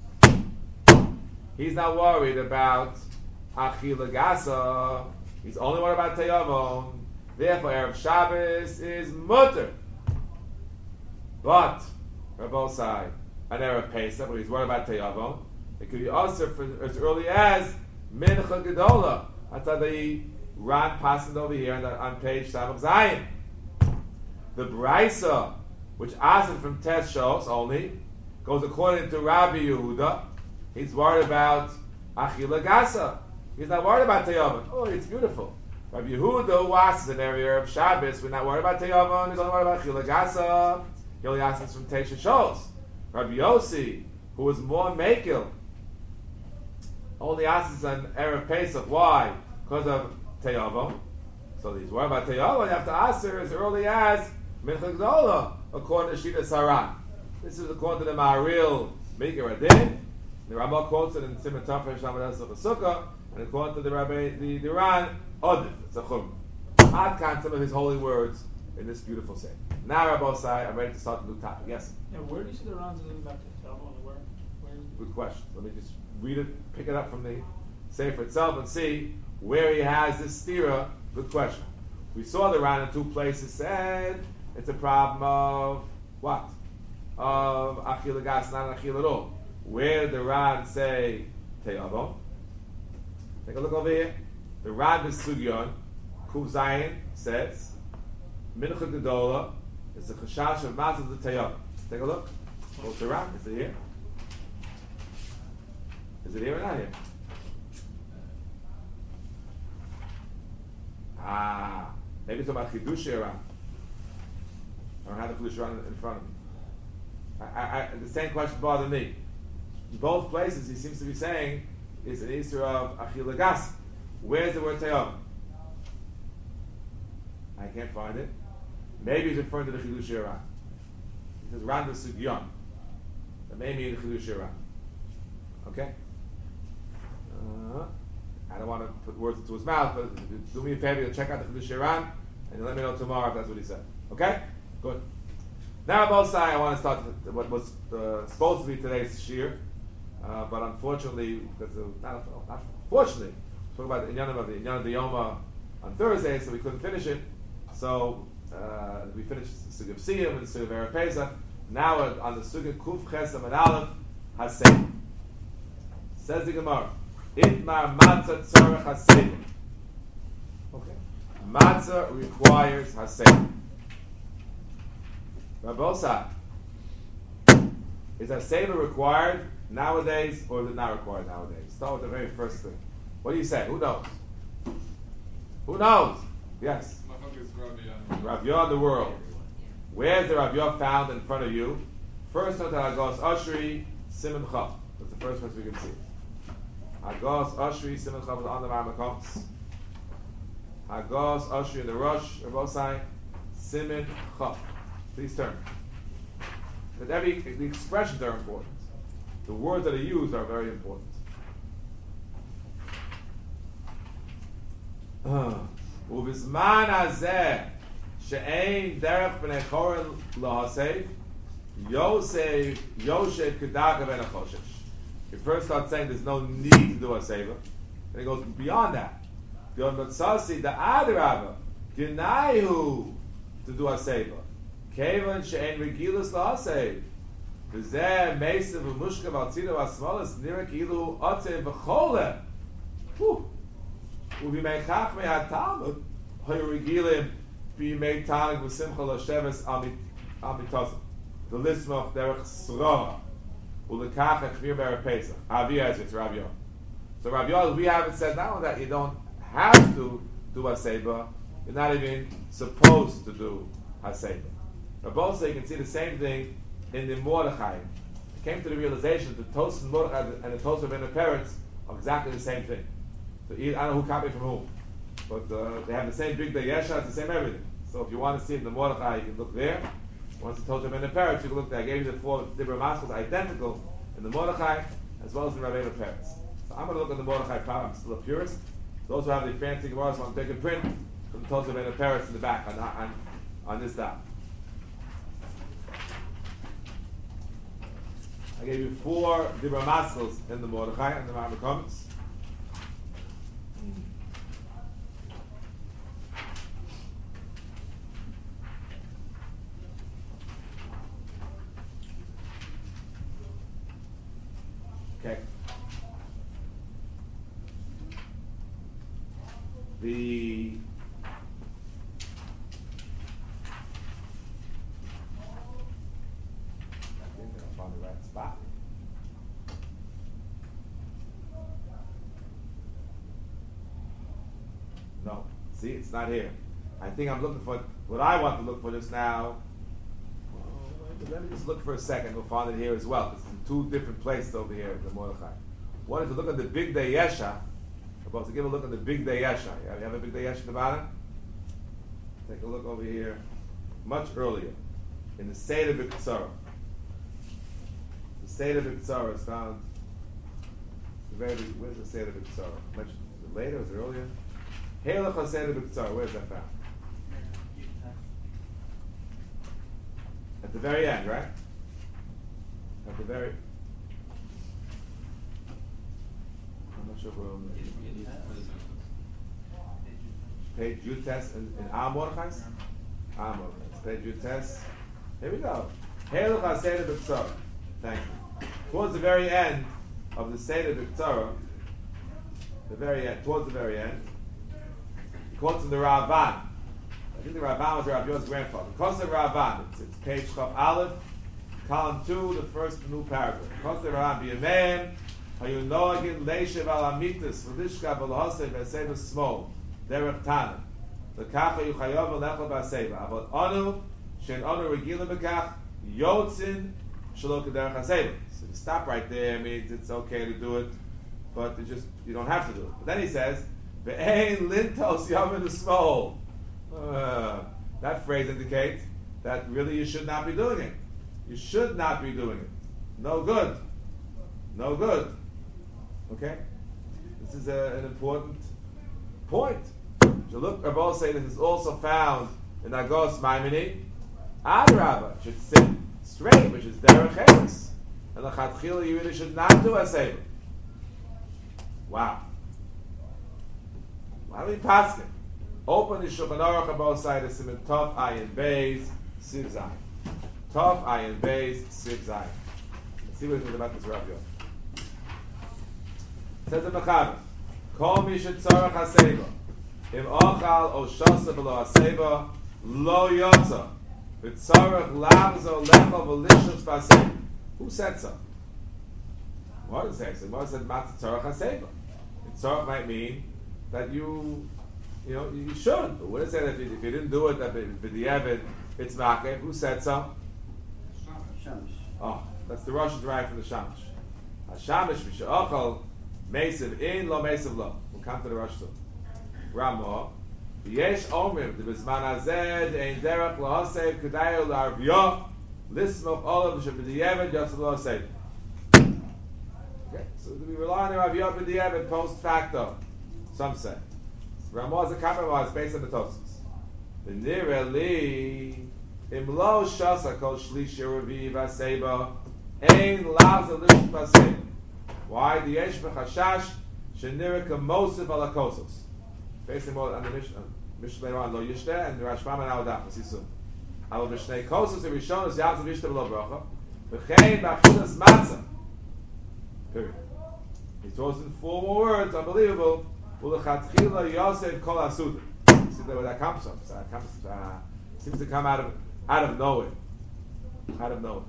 he's not worried about Achila Gasa. He's only worried about Teyavon. Therefore, Erev Shabbos is mutter. But Rabbosai, an Erev Pesach, where he's worried about Teyavon, it could be also for as early as Mincha Gedola. That's how the Ran passing over here on page Samach Zayin. The Brisa, which asks from Tes Shos only, goes according to Rabbi Yehuda. He's worried about Achila Gasa. He's not worried about Teyavon. Oh, it's beautiful. Rabbi Yehuda, who asks an area of Shabbos, we're not worried about Teyavon. He's only worried about Achila Gasa. He only asks from Tes Shos. Rabbi Yossi, who is more Mekil, only asks on Erev Pesach. Why? Because of Teyavon. So he's worried about Teyavon. You have to ask her as early as Mincha Gdola, according to Shita Saran. This is according to the Ma'aril Mikra Adin. The Rambam quotes it in Simon Tafresh Shamadas of the Sukkah, and according to the Rabbi, the Duran, Odin, it's a Chum. Ad can some of his holy words in this beautiful saying. Now, Rabbi Sai, I'm ready to start the new topic. Yes? Yeah, where do you see the runs in back to Tavon? Where? Good question. Let me just read it, pick it up from the Sefer itself, and see where he has this stira. Good question. We saw the Ran in two places said it's a problem of what? Of Achila Gas, not Achila at all. Where did the Ran say Teyavon? Take a look over here. The Ran Besugyon, Kuv Zayin says Mincha Gedola is the Chashash of Mazel the Teyavon. Take a look. What's the Ran? Is it here? Is it here or not here? Maybe it's about Chidush Ran. I don't have the Chidush Ran in front of me. The same question bothered me. In both places, he seems to be saying is an Isra of Achila Gas. Where's the word Teyavon? I can't find it. Maybe he's referring to the Chidush Ran. He says Ran Besugyon. That may mean the Chidush Ran. Okay? I don't want to put words into his mouth, but do me a favor, you'll check out the Chidush Ran, and you'll let me know tomorrow if that's what he said. Okay? Good. Now, both sides, I want to start what was supposed to be today's shir, but unfortunately, because not fortunately, talking about the Inyan of the Yoma on Thursday, so we couldn't finish it. So we finished the Sugah of Siyam and the Sugah of Erev Pesach. Now on the Sugah Kuf Chesam and Aleph Hasei. Says the Gemara, Itmar Matzah Tzarech Hasei. Okay. Matzah requires Hasei. Rabosa, is Hasei required nowadays or is it not required nowadays? Start with the very first thing. What do you say? Who knows? Who knows? Yes. Rav Yah in the world. Where's the Rav Yah found in front of you? First note that Agos Ashri Simon Chav. That's the first one we can see. Agos Ashri Simon Chav is on the Marmakoms. Agos Ashri in the Rosh, Rabosai, Simon Chav. Please turn. But the expressions are important. The words that are used are very important. ובזמן הזה שאין דרך בני חורן להסב יושב כדאגה בין החושש. He first starts saying there's no need to do a seva, and he goes beyond that. Beyond Matsasi, the Adarabba, Genaihu to do a seva. Kevan she'en regilus la'asev. V'zeh meisav v'mushka v'altzida v'asmolas nira kilu otzev v'chole. U'v'mei chachmei ha'talmud hoyu regilim v'yimei talig v'simcha l'sheves amitosam. The lismach derech srora. U'lekach ha'chmir b'erev Pesach. Avi Ezra, it's Rav Yah. So Rav Yah, we haven't said not only that you don't have to do a seva, you're not even supposed to do a seva. But also you can see the same thing in the Mordechai. It came to the realization that the Tosfos and Mordechai and the Tosfos and the parents are exactly the same thing. So I don't know who copied from whom, but they have the same big day Yesha, it's the same everything. So if you want to see in the Mordechai, you can look there. Once the Tosfos and the parents, you can look there. I gave you the four Dibra Maskos identical in the Mordechai as well as in the Rabbeinu parents. So I'm going to look at the Mordechai part. I'm still a purist. Those who have the fancy Gemaras want to take a print from the Tosfos and the parents in the back on this dot. I gave you 4 Dibra Maskos in the Mordechai and the Ma'amah comments. Okay. the I think I found the right spot. No, see, it's not here. I think I'm looking for what I want to look for just now. Let me just look for a second. We'll find it here as well. It's in two different places over here in the Mordechai. One is to look at the Big Day Yesha. I'm about to give a look at the Big Day Yesha. You have a Big Day Yesha at the bottom? Take a look over here. Much earlier. In the Seder B'Ktsara. The Seder B'Ktsara is found. Where's the Seder B'Ktsara? Is it later? Is it earlier? Heilecha Seder B'Ktsara. Where's that found? At the very end, right? At the very. I'm not sure where I'm page Yutes in Mordechai's? Mordechai's. Page Yutes. Here we go. Heilecha Seder B'Ktsara. Thank you. Towards the very end of the Seder B'Ktsara, towards the very end, he quotes from the Ravan. I think the Ravan was Rav Yo's grandfather. Because the Ravan, it's page Chav Aleph, column 2, the first new paragraph. Because the Ravan, B'yameim, hayu noagin leishev al amitis, v'lishka v'l'hosei v'aseva smol, derech tanim. L'kach hayu chayav v'lechel v'aseva. Avot anu, she'n anu regilim b'kach, yotzin, shalok derech haseva. So to stop right there means it's okay to do it, but it just, you don't have to do it. But then he says, Ve'ein lintos yamin smol. That phrase indicates that really you should not be doing it. You should not be doing it. No good. No good. Okay? This is an important point. So look, Rabbi say this is also found in Agos Maimoni. Adrabah should sit straight, which is derech eretz. And the Chatchila you really should not do a sefer. Wow. Why do we pass it? Open the Shulchan Aruch on both sides. Siman Tov Ayin Beis Siv Zayin. Tov Ayin Beis Siv Zayin. Let's see what it is about this Rabbi. It says in Mechaber, Kol mi shetzorach haseva, im ochal o shasa v'lo haseva, lo yotza, v'tzorach lavzo lechol v'lishus v'aseva. Who said so? What does it say? What said matzah tzorach haseva? Tzorach might mean that you should. But what does it say if you didn't do it, that b'diavad, it's makeh? Who said so? Shamish. Oh, that's the Rosh derived from the Shamish. Hashamish v'she'ochal Mesiv in lo mesiv lo. We'll come to the Rosh soon. Ramah. Yesh omrim. The bizman hazed ein derech lahasev kedayu la'arviyah lismoch olav sheb'diavad yosef lahasev. Okay, so we rely on the Arviyah b'diavad post facto. Some say. Ramah is a compromise based on the Tosfos. V'nireh li im lo shasa kol shlish yeruvi v'aseba ein lav zelish v'aseba. Why? The yesh v'chashash shenirika mosif ala kosos. Basically, more on the Mishnah later on lo yishteh and the Rashbam and Awadach. We'll see soon. Al b'shnei kosos the Rishon is yavzav yishteh v'lo bracha. V'chein b'achilas matzah. Period. He throws in 4 more words. Unbelievable. U'lechatchila Yosef kol asudah. See where that comes from? Seems to come out of nowhere. Out of nowhere.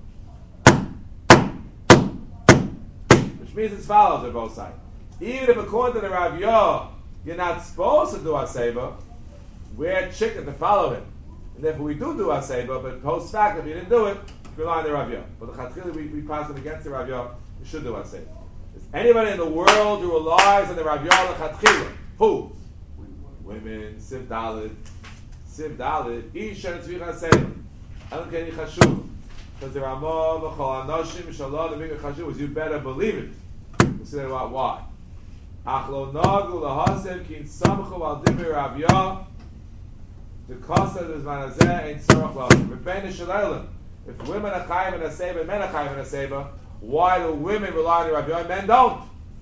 Which means as follows on both sides. Even if according to the Rav Yoh, you're not supposed to do Aseba, we're chicken to follow him. And therefore we do Aseba, but post fact, if you didn't do it, you rely on the Rav Yoh. But the Chatchila, we pass it against the Rav Yoh, you should do Aseba. Is anybody in the world who relies on the Rav Yoh the Chatchila? Who? Women, Siv Dalit, Isha and Tzvich Aseba. I don't care any Chashuv. Because the Ramah, V'chol Anoshim, Shalom, the bigger Chashuv is you better believe it. We'll see that about why. Achlo Nagu Lahasev Kin Samchu Al Dibir Rav Yoh the Kosa of the Zmanazeh Ein Tzorach Lahasev. Rebbeinu Shalom. If women are Chayim and Aseba and men are Chayim and Aseba, why do women rely on the Rav Yoh and men don't?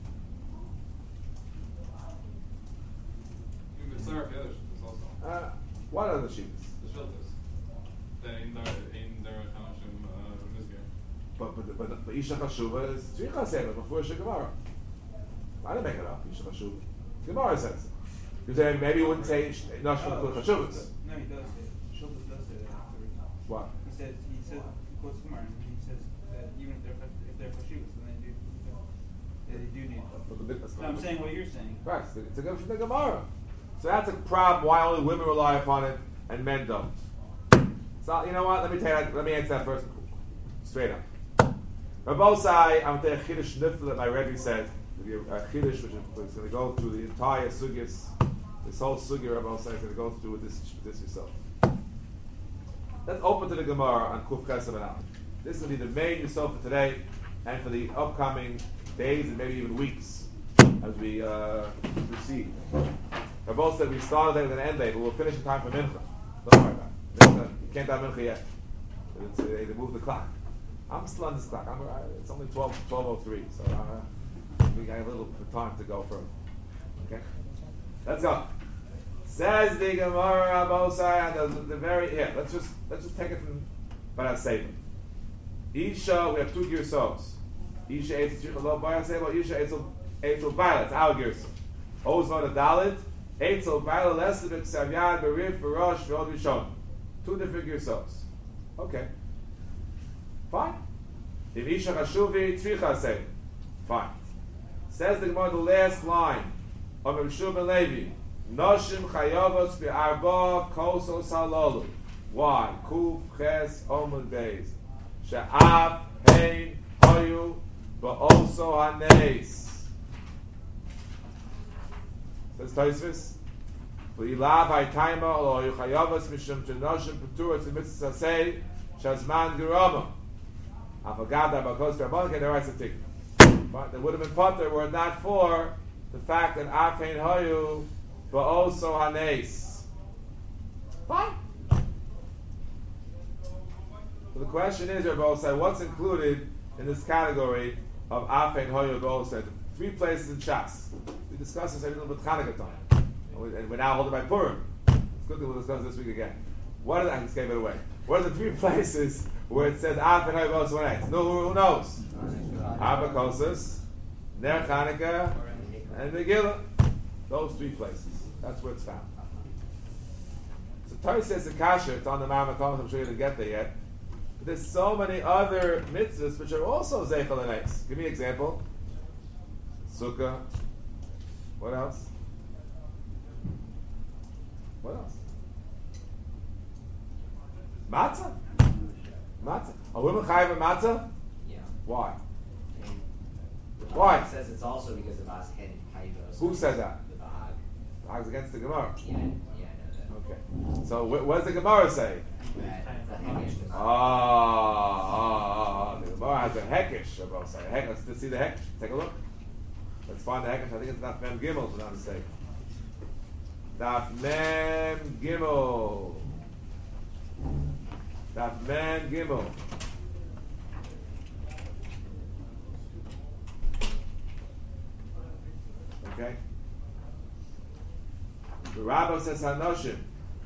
You can serve the other shittas also. What other shittas? The shiltas. That in their Hanashim Mizgir. But Isha Chashuva is Tzvich Aseba before Isha Gemara. I didn't make it up. Isha Chashuva. Gemara says it. You're saying maybe you wouldn't say Nashim Kul Chashuvas. No, he does say it. Shuldas does say that afterwards. What? He quotes Gemara, and he says that even if they're Chashuvas, then they do need it. So I'm saying what you're saying. Right, it's a good from the Gemara. So that's a problem why only women rely upon it and men don't. So, you know what? Let me answer that first, straight up. Rabbosai, I'm going to tell you a Chiddush Nifl that my Rebbe said, a Chiddush which is going to go through the entire Sugyas, this whole Sugya Rabbosai is going to go through with this yourself. Let's open to the Gemara on Kuf Chesed and Aleph. This will be the main yourself for today and for the upcoming days and maybe even weeks as we proceed. Rabbosai said we started there with an end day, but we'll finish in time for Mincha. Don't worry about it. Mincha, you can't have Mincha yet. They moved the clock. I'm still on this clock. It's only 12:03, so we got a little time to go further. Okay, let's go. Says the Gemara Rabbosai on the very here. Let's just take it from Baras Sefer. Isha, we have two girsos. Isha Eitzel Lo Baras Sefer. Isha Eitzel Baila. It's our girso. Ozvan Adalit. Eitzel Baila Lesser B'Ksavyan Berif Barosh V'Od Rishon. Two different girsos. Okay. Fine. If Isha Hashuvi Tzricha say, fine. Says the Gemara the last line of Reb Shua ben Levi. Noshim Chayavos Be'arba Kosos Halolu. Why? Kuf Ches Omud Beis. She'av Hein Hoyu Ba'oso Hanes. Says Tosfos. V'yilav Haytaima Olo Yuchayavos Mishum Shenoshim Peturas Mitzvah Say Shazman Gerama. I forgot that because they're right to take. But they would have been potter were it not for the fact that Afein Hoyu but also Hanes. Fine. So the question is, Rabbosai, what's included in this category of Afein Hoyu but also? Three places in Shas. We discussed this a little bit Chanukah time. And we're now holding by Purim. It's good that we'll discuss this week again. I just gave it away. What are the three places where it says Af and Hoy Bos One Eitz? Who knows? Arba Kosos, Ner Chanukah, and Megillah. Those three places. That's where it's found. So Torah says in Kasher, it's on the Ma'amah Kolos, I'm sure you didn't get there yet. But there's so many other mitzvahs which are also Zeichel and Eitz. Give me an example. Sukkah. What else? What else? Matzah? Matzah. Are women chayav in matzah? Yeah. Why? And Why? It says it's also because of us head kaidos. Who said that? The Bahag. The Bahag's against the Gemara. Yeah, I know that. Okay. So what does the Gemara say? That the Hekesh. The Gemara has a hekesh. Let's see the hekesh. Take a look. Let's find the hekesh. I think it's Daf Mem Gimel, if I'm not mistaken. Daf Mem Gimel. Daf Mem Gimel. Okay. The Rabbah says Hanoshim.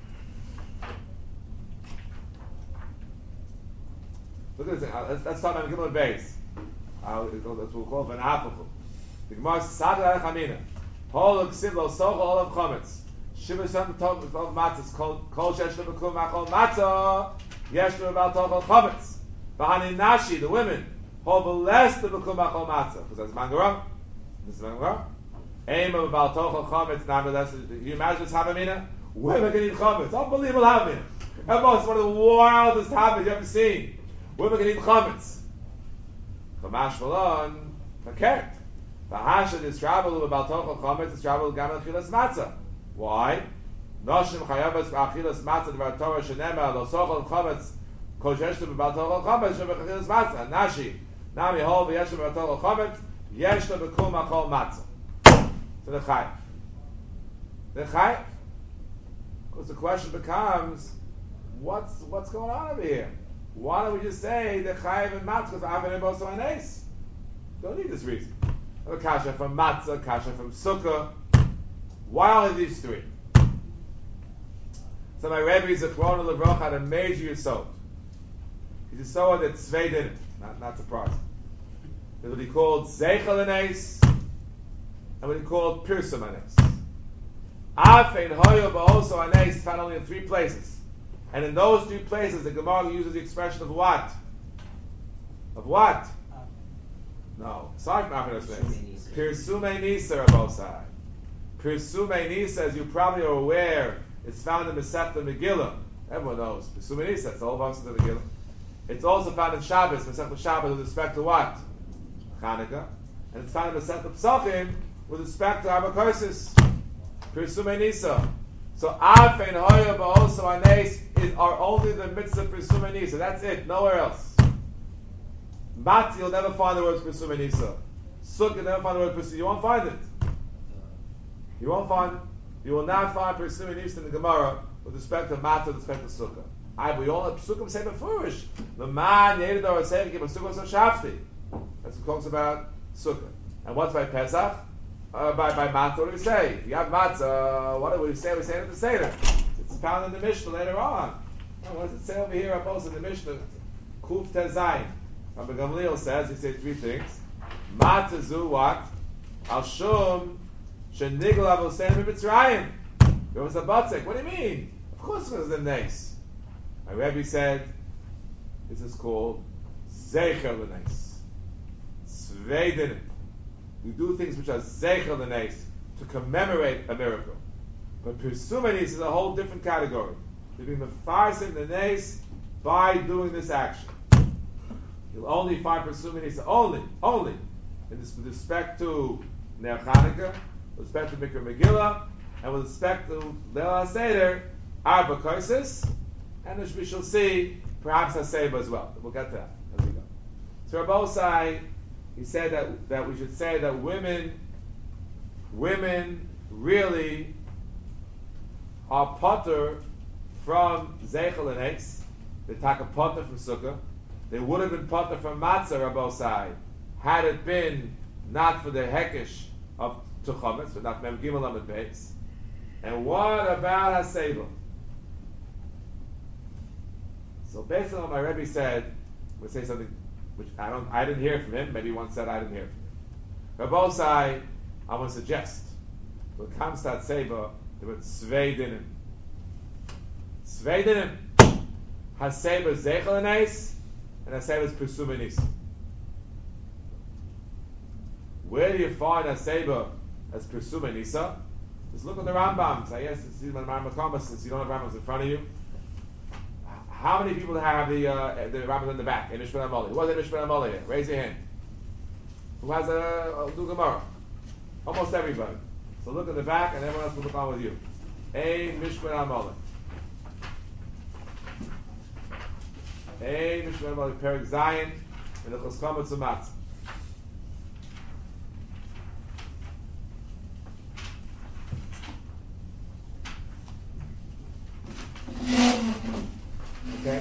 Look at this. Let's start on Gimel base. We'll call it an apple. The Gemara says Sadar Chamina. Holog Siblo Sochel Olav Chometz. Shiva Shem Tov Matzah. Kol Shesh Levakum Machol Matzah. Yesh Levakum Tochel Chometz. Bahani Nashi, the women. Hol Beles Levakum Machol Matzah. Because that's Mangara. This is Mangara. Aim of Baal Tochel Chometz. Now, you imagine this Havamina? Women can eat Chometz. Unbelievable Havamina. That's one of the wildest Havaminas you've ever seen. Women can eat Chometz. Chamash Malon. Fakert. Bahasha is travel with Baal Tochel Chometz. Is travel with Gamal Chilas Matzah. Why? Noshim Chayavas Achilas Matzah Dvar Torah Shenema Lo Sochel Chometz Kol Sheshtu B'Baal Tochel Chometz Shem Achilas Matzah Nashi Nami Hol V'Yeshu B'Baal Tochel Chometz Yeshtu B'Kum Achol Matzah. So the Chayav. Because the question becomes, what's going on over here? Why don't we just say the Chayav and Matzah because Avin and Boso and Ace? Don't need this reason. A kasha from Matzah, kasha from Sukkah. Why only these three? So my Rebbe Zichron Levroch had a major yesod. He's a yesod that Tzvei did it. Not surprising. There's what he called Zeichel Anes and what he called Pirsum Anes. Afein hoyo ba'oso anei is found only in 3 places. And in those 3 places, the Gemara uses the expression of what? Of what? No. Sorry, Pirsume Nisa, Rabosai. Pirsume Nisa, as you probably are aware, it's found in Masechta Megillah. Everyone knows. Pirsume Nisa, it's all of us in the Megillah. It's also found in Shabbos, Masechta Shabbos, with respect to what? Chanukah. And it's found in Masechta Pesachim with respect to Abakosis. Pirsume Nisa. So Afein Hoya Ba'oso Anes are only the mitzvah Pirsume Nisa. That's it, nowhere else. Mati, you'll never find the word Pirsume Nisa. Sukkah, you'll never find the word Pirsume. You won't find it. You won't find it. You will not find Pirsume Nisa in the Gemara with respect to Mati, with respect to Sukkah. We all have Sukkah say befurish. The man Yedidor is saying, Sukkah so Shafti. That's what talks about Sukkah. And what's by Pesach? By matzah, what do we say? If you have matzah, what do we say? We say it at the Seder. It's found in the Mishnah later on. What does it say over here? Up in the Mishnah, Kuf Tezayin. Rabbi Gamliel says, he says 3 things. Matzah zu what? Al shum shenigel avoseinu b'Mitzrayim. There was a batzek. What do you mean? Of course it was the nes. My Rebbe said, this is called Zeicher l'nes. Sveidin. We do things which are Zeicher l'nes, to commemorate a miracle. But Pirsume Nisa is a whole different category. You're being mefarsim the nes by doing this action. You'll only find Pirsume Nisa only in this, with respect to Ner Chanukah, with respect to Mikra Megillah, and with respect to Leil HaSeder, Arba Kosis, and as we shall see, perhaps HaSeba as well. We'll get to that as we go. So Rabosai, he said that we should say that women really are potter from Zeichel and Eitz. They take a potter from Sukkah. They would have been potter from Matzah, Rabosai, had it been not for the Hekesh of Tuchometz, but not Mem Gimel Lamed Beis. And what about HaSeba? So based on what my Rebbe said, we'll say something which I didn't hear from him. Maybe one said I didn't hear from him. Rabosai, I want to suggest, when it comes to HaSeba, there were Tzvei Dinim. Tzvei Dinim. HaSeba is Zeichel Anais, and HaSeba is Pirsume Nisa. Where do you find HaSeba as Pirsume Nisa? Just look at the Rambam. I guess it's even Rambam, since you don't have Rambams in front of you. How many people have the Rambam in the back? In Mishpat Amoli. Who has a Mishpat Amoli here? Raise your hand. Who has a Du Gemara? Almost everybody. So look at the back, and everyone else will look on with you. Ein Mishpat Amoli. Ein Mishpat Amoli. Perek Zayin, and the Choskamat Zumatz. Okay.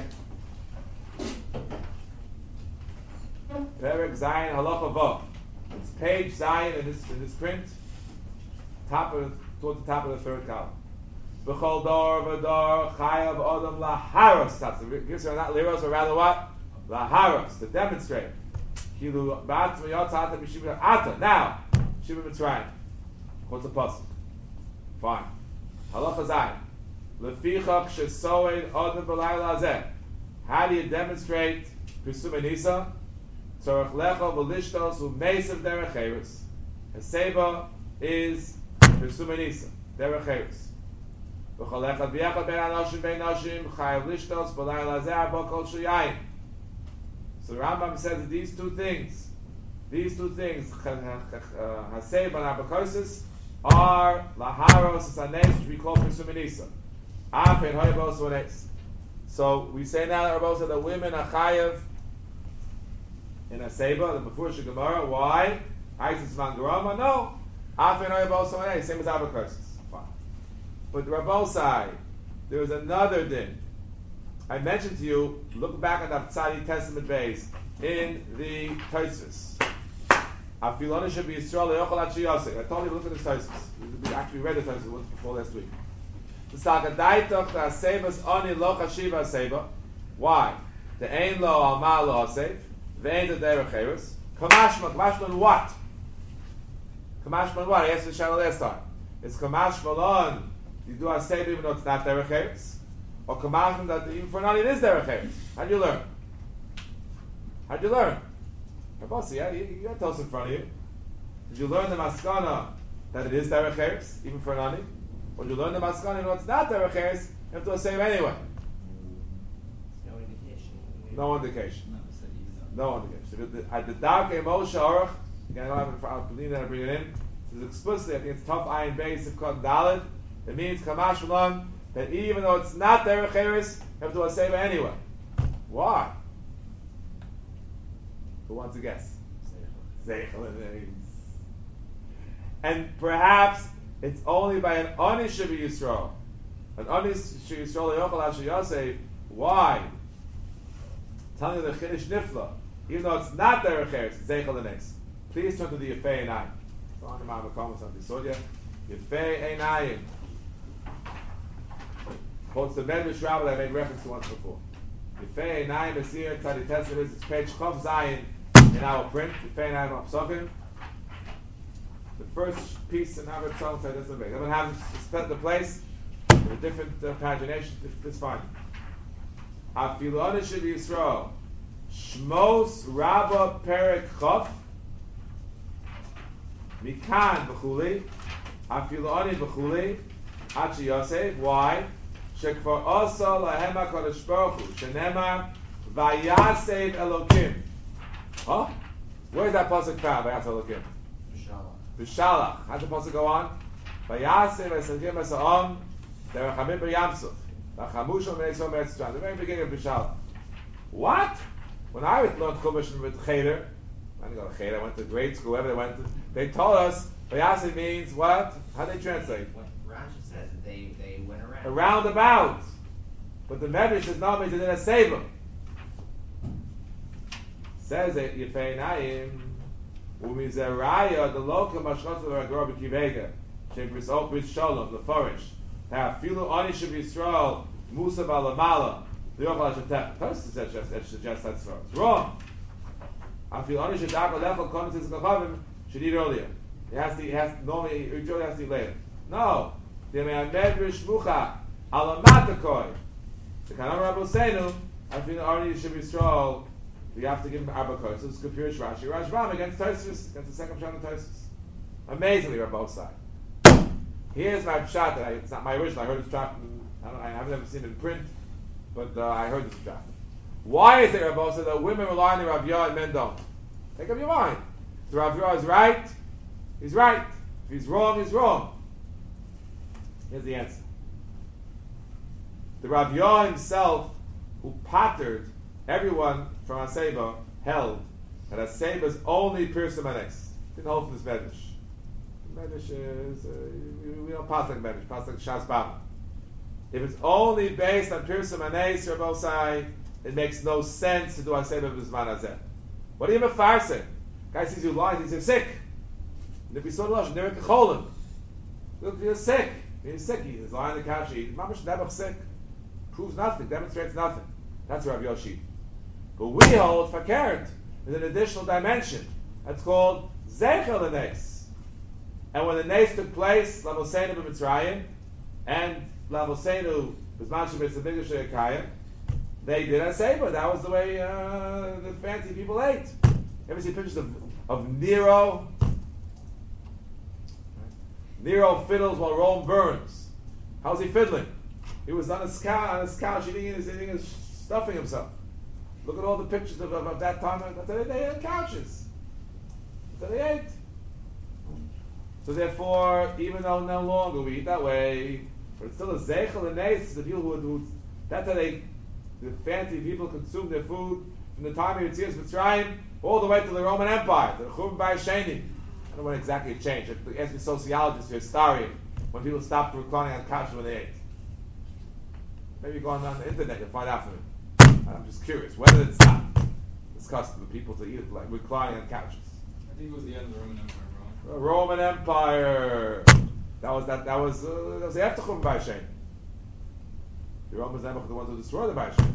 Perek Zayin Halacha Vav. It's page Zayin in this print. Towards the top of the 3rd column. B'chol dor v'dor chayav adam laharos. That's the gives you not liros, or rather what? Laharos, to demonstrate. Kilu b'at v'yot ata b'shibah ata. Now, Shibah Mitzrayim. What's the pasuk? Fine. Halacha Zayin. Lefichach shesoed adam b'layla hazeh. How do you demonstrate Pirsume Nisa? Tzorach lecha v'lishtos u'meisav derech eretz. HaSeba is Pirsume Nisa, derech eretz. V'chol echad v'yechad ben anoshim chayav lishtos b'layla hazeh arba kol shuyayin. So the Rambam says that these two things, HaSeba and Arba Kosis, are laharos sanes, which we call Pirsume Nisa. Afin hoyabos u'neis. So we say now that Rabbi said that women are chayav in HaSeba, the Mefurish Gemara. Why? Isis Mangarama? No. Afin hoyabos u'neis, same as Arba Kosis. Fine. But Rabbi said there was another din. I mentioned to you, look back at the Tzadi Testament base in the Tosfos. Afilona should be Yisrael le'ochel ad sheyaseh. I told you to look at this Tosfos. We actually read the Tosfos once before last week. The Sakadaitach the Hasebas oni lo chashiva Haseba. Why? The ein lo alma lo hasev. The ein the derech eretz. Kamashma what? Kamashma what? I asked the Shana last time. It's Kamash Malon, you do a save even though it's not Derech Eretz, or Kamash that even for none it is Derech Eretz. How'd you learn? Rabossi, yeah, you got Tos in front of you. Did you learn the Maskana that it is Derech Eretz, even for none? Or did you learn the Maskana even though it's not Derech Eretz, you have to do a save anyway? No indication. No indication. No, No indication. At the Dark Moshe Aruch, again, I don't have it for Alpulina and bring it in. It's explicitly, I think it's tough iron base of Kod Dalit. It means Kamash Malon that even though it's not Derech Eretz, you have to do a save anyway. Why? Who wants to guess? Zeichel. And perhaps it's only by an Oni Shivi Yisrael. An Oni Shivi Yisrael Yochel Asher Yosef. Why? Telling you the Chiddush Nifla. Even though it's not Derech Eretz, it's Zeichel L'Neis. Please turn to the Yefei Einayim. So on the Ma'am comments on the Sodya. Yefei Einayim. Quotes the Medrash Rabbah that I made reference to once before. Yefei Einayim is here. Tzadi Tesla is page Chav Zayin in our print. Yefei Einayim of Psokim. The first piece in our Psalm said this way. Everyone has spent the place with a different pagination. It's fine. Afilu Onishiv Yisrael Shmos Rabba Perek Chof Mikan B'chuli Afilu Oni B'chuli Hachi Yosef. Why? Shekvar Osa Lahem HaKadosh Baruch Hu Shenemar Vayasev Elokim. Huh? Where is that pasuk found? Vayasev Elokim. B'shalach. How's the pasuk go on? Vayasev Elokim Esa'om Derachamim B'yamsuf. The very beginning of B'shalach. What? When I learned Chumash with Cheder, I didn't go to Cheder, I went to grade school, wherever they went to, they told us, Vayasev means what? How do they translate? What Rashi says that they went around. Around about. But the Medrash says no, means it in a seva. Says it, Yefei Einayim, Umizeraya, the local mashchot of the Ragor B'kivega, Shebris Opris Shalom, the Forish. Now, Filu Oni Shav Yisrael, Musa Balamala, the Yochel HaShetech. First it suggests that's wrong. It's wrong. Filu Oni Shav Dakal Lechel Komitzis Kachavim should eat earlier. He has to eat later. No. The Me'amed Mucha, Alamatakoi. The Kanam Rabbi Seinu, Filu Oni Shav Yisrael, you have to give him Arba Koi. So it's Kapirish Rashi. Rashbam against Tosfos, against the second Shana Tosfos. Amazingly, Rabbi Osai. Here's my pshat. It's not my original. I heard this pshat. I haven't ever seen it in print, but I heard this pshat. Why is it, Rabbi Osai, that women rely on the Rav Yah and men don't? Take up your mind. If the Rav Yah is right, he's right. If he's wrong, he's wrong. Here's the answer. The Rav Yah himself, who pattered everyone from Aseba, held that Aseba is only Pirsum Anes. Didn't hold for this Medrash. Medrash is, we don't pass like Medrash, pass like Shas Baba. If it's only based on Pirsum Anes or Bosai, it makes no sense to do Aseba B'zman Hazeh. What do you mefarse? Guy sees you lying, he says sick. And if he saw the Lashon, they're Kecholim. Look, you're sick. He's sick. He's lying on the couch. He's mamash never sick. Proves nothing, demonstrates nothing. That's Rav Yoshi. But we hold fakert is an additional dimension. That's called Zeichel L'Neis. And when the Neis took place, Lavosenu b'Mitzrayim, and Lavosenu b'Zman Shebetz Hamikdash She'ekayim, they did a Seba. That was the way the fancy people ate. Ever see pictures of Nero? Nero fiddles while Rome burns. How's he fiddling? He was on his couch eating his stuffing himself. Look at all the pictures of that time. That's how they ate couches. That's how they ate. So therefore, even though no longer we eat that way, but it's still a zeichel and neis, the people who that's how the fancy people consume their food from the time of Yetzias Mitzrayim all the way to the Roman Empire, the Churban Bayis Sheni. I don't know when exactly it changed. Ask me sociologists, historian, when people stopped reclining on couches when they ate. Maybe go on the internet, you'll find out for me. I'm just curious. When did it stop? This custom of people to eat like reclining on couches. I think it was the end of the Roman Empire, bro. The Roman Empire. That was after Churban Bayis Sheni. The Romans were the ones who destroyed the Bayis Sheni.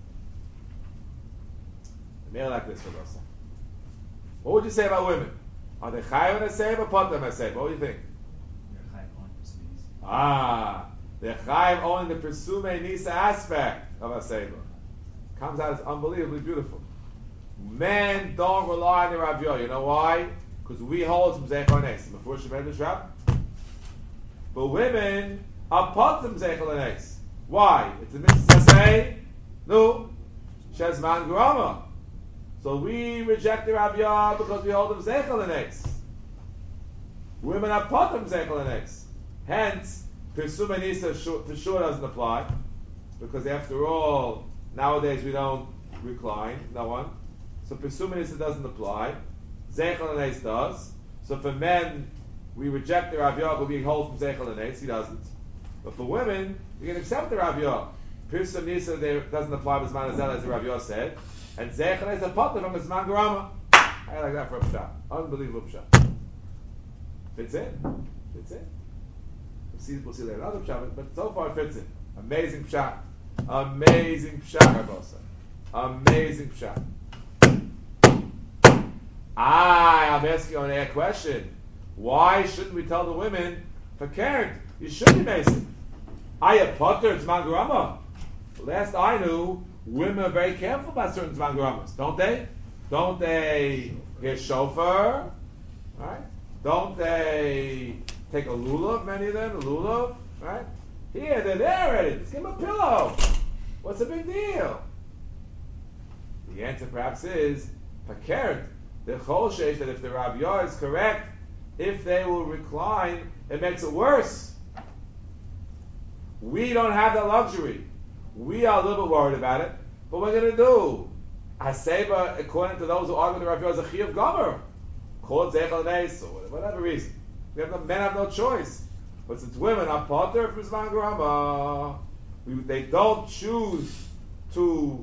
Mail like this for us. What would you say about women? Are they chayiv and a seiba, potter and a seiba? What do you think? You're high on pursuits. They're chayiv only the Pesume Nisa aspect of a seiba. Comes out as unbelievably beautiful. Men don't rely on the Rav Yoel. You know why? Because we hold some Zeichel Nes. Before she made this Rab. But women are part of Zeichel Nes. Why? It's a mitzvah say, no, Shezman Grama. So we reject the Rav Yoel because we hold them Zeichel Nes. Women are part of Zeichel Nes. Hence, Pirsum Nisa for sure doesn't apply. Because after all, nowadays we don't recline, no one. So Pirsum Nisa doesn't apply. Zeichel Nes does. So for men, we reject the Rav Yoel, but we hold from Zeichel Nes. He doesn't. But for women, we can accept the Rav Yoel. Pirsum Nisa doesn't apply with Zman Azel, as the Rav Yoel said. And Zeichel Nes is a potter from Zman Garama. I like that for a pshat. Unbelievable pshat. Fits in. Fits in. We'll see later another pshat, but so far it fits in. Amazing pshat. Amazing pshat, Rabosa. Amazing pshat. I'm asking you a question. Why shouldn't we tell the women, Fakert, you should be amazing? I have potter, it's Mangarama. Last I knew, women are very careful about certain Mangaramas, don't they? Don't they get shofar? Right? Don't they take a lulav, many of them, a lulav? Right? Here, they're there already. Just give them a pillow. What's the big deal? The answer perhaps is, Fakert, the Cholshesh, that if the Rav Yoel is correct, if they will recline, it makes it worse. We don't have that luxury. We are a little bit worried about it, but what are we going to do? Haseba, according to those who argue with the Rav Yoel, is a Chiyuv Gomer. Call it Zeichel Nes, or whatever reason. Men have no choice. But since women are potter for Zman Garama, they don't choose to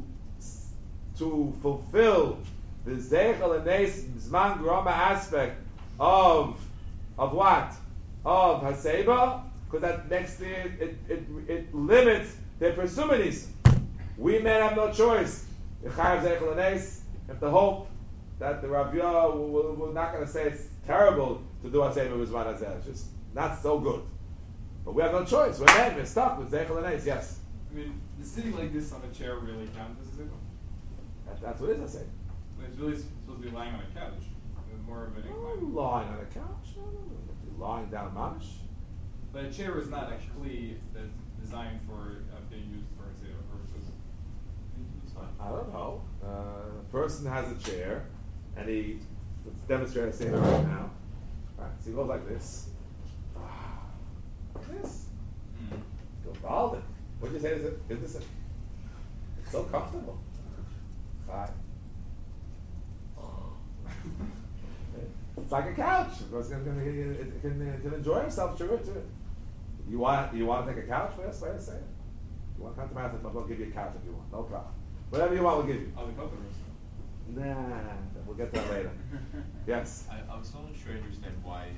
fulfill the Zeichel Nes Zman Garama aspect of what? Of Haseba, because that makes it limits their pursuits. We men have no choice. If the hope that the Rav Yoel we're not going to say it's terrible to do Haseba with Zman Hazeh, it's just not so good. But we have no choice. We're men. We're stuck with Zeichel Nes. Yes. I mean, the sitting like this on a chair really counts as a Zeichel? That's what it is, I say. It's really supposed to be lying on a couch. More of an incline. Lying on a couch. Lying down mamish. But a chair is not actually designed for being used for Seder purposes. I don't know. A person has a chair, and let's demonstrate a Seder right now. Right, so he goes like this. Like this. Gewaldig. What do you say? Is this it's so comfortable. Hi. It's like a couch. It can enjoy himself to it. You want to take a couch? Wait a second. You want to come to my house? We'll give you a couch if you want. No problem. Whatever you want, we'll give you. Oh, the comforters. Nah, we'll get to that later. Yes. I'm still not sure I understand why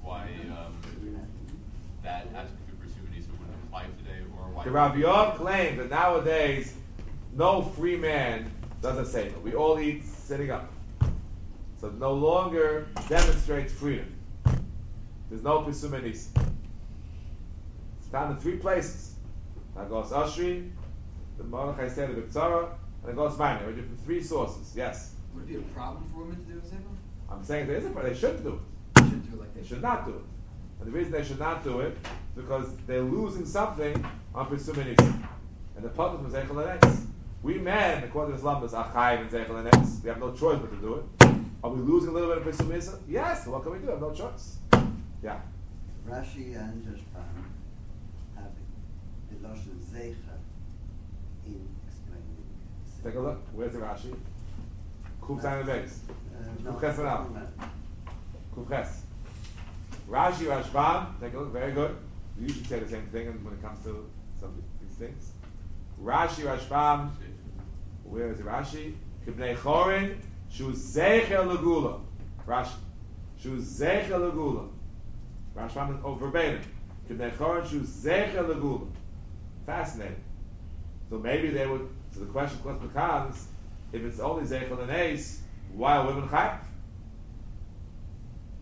that aspect of pursuit wouldn't apply today, or why. The Rav Yoel claimed that nowadays no free man does a seder. We all eat sitting up. So it no longer demonstrates freedom. There's no Pesum Nisa. It's found in three places. Nagos Ashri, the Mordechai said the B'tzara, and Nagos Maimon. They're from three sources. Yes? Would it be a problem for women to do a Zeichel? I'm saying there is a problem. They shouldn't do it. They shouldn't do it like They should not do it. And the reason they should not do it is because they're losing something on Pesum Nisa. And the problem was Zeichel Nes. We men, according to Islam, is Achayim and Zeichel Nes. We have no choice but to do it. Are we losing a little bit of Pesum Nisa? Yes. So what can we do? We have no choice. Yeah. Rashi and Rashbam have the Lashon Zeicha in explaining. Take a look. Where's the Rashi? Kuf Zayin Beis. No, Kuf Ches Manal. no. Kuf Ches. Rashi, Rashbam. Take a look. Very good. We usually say the same thing when it comes to some of these things. Rashi, Rashbam. Where is the Rashi? Kibnei Chorin. Shu Zeichel Legula. Rashi. Shu Zeichel Legula. Rashbam is verbatim. Kibnei Chorin. Shu Zeichel Legula. Fascinating. So maybe they would. So the question becomes, if it's only Zeichel and Ace, why are women chayav?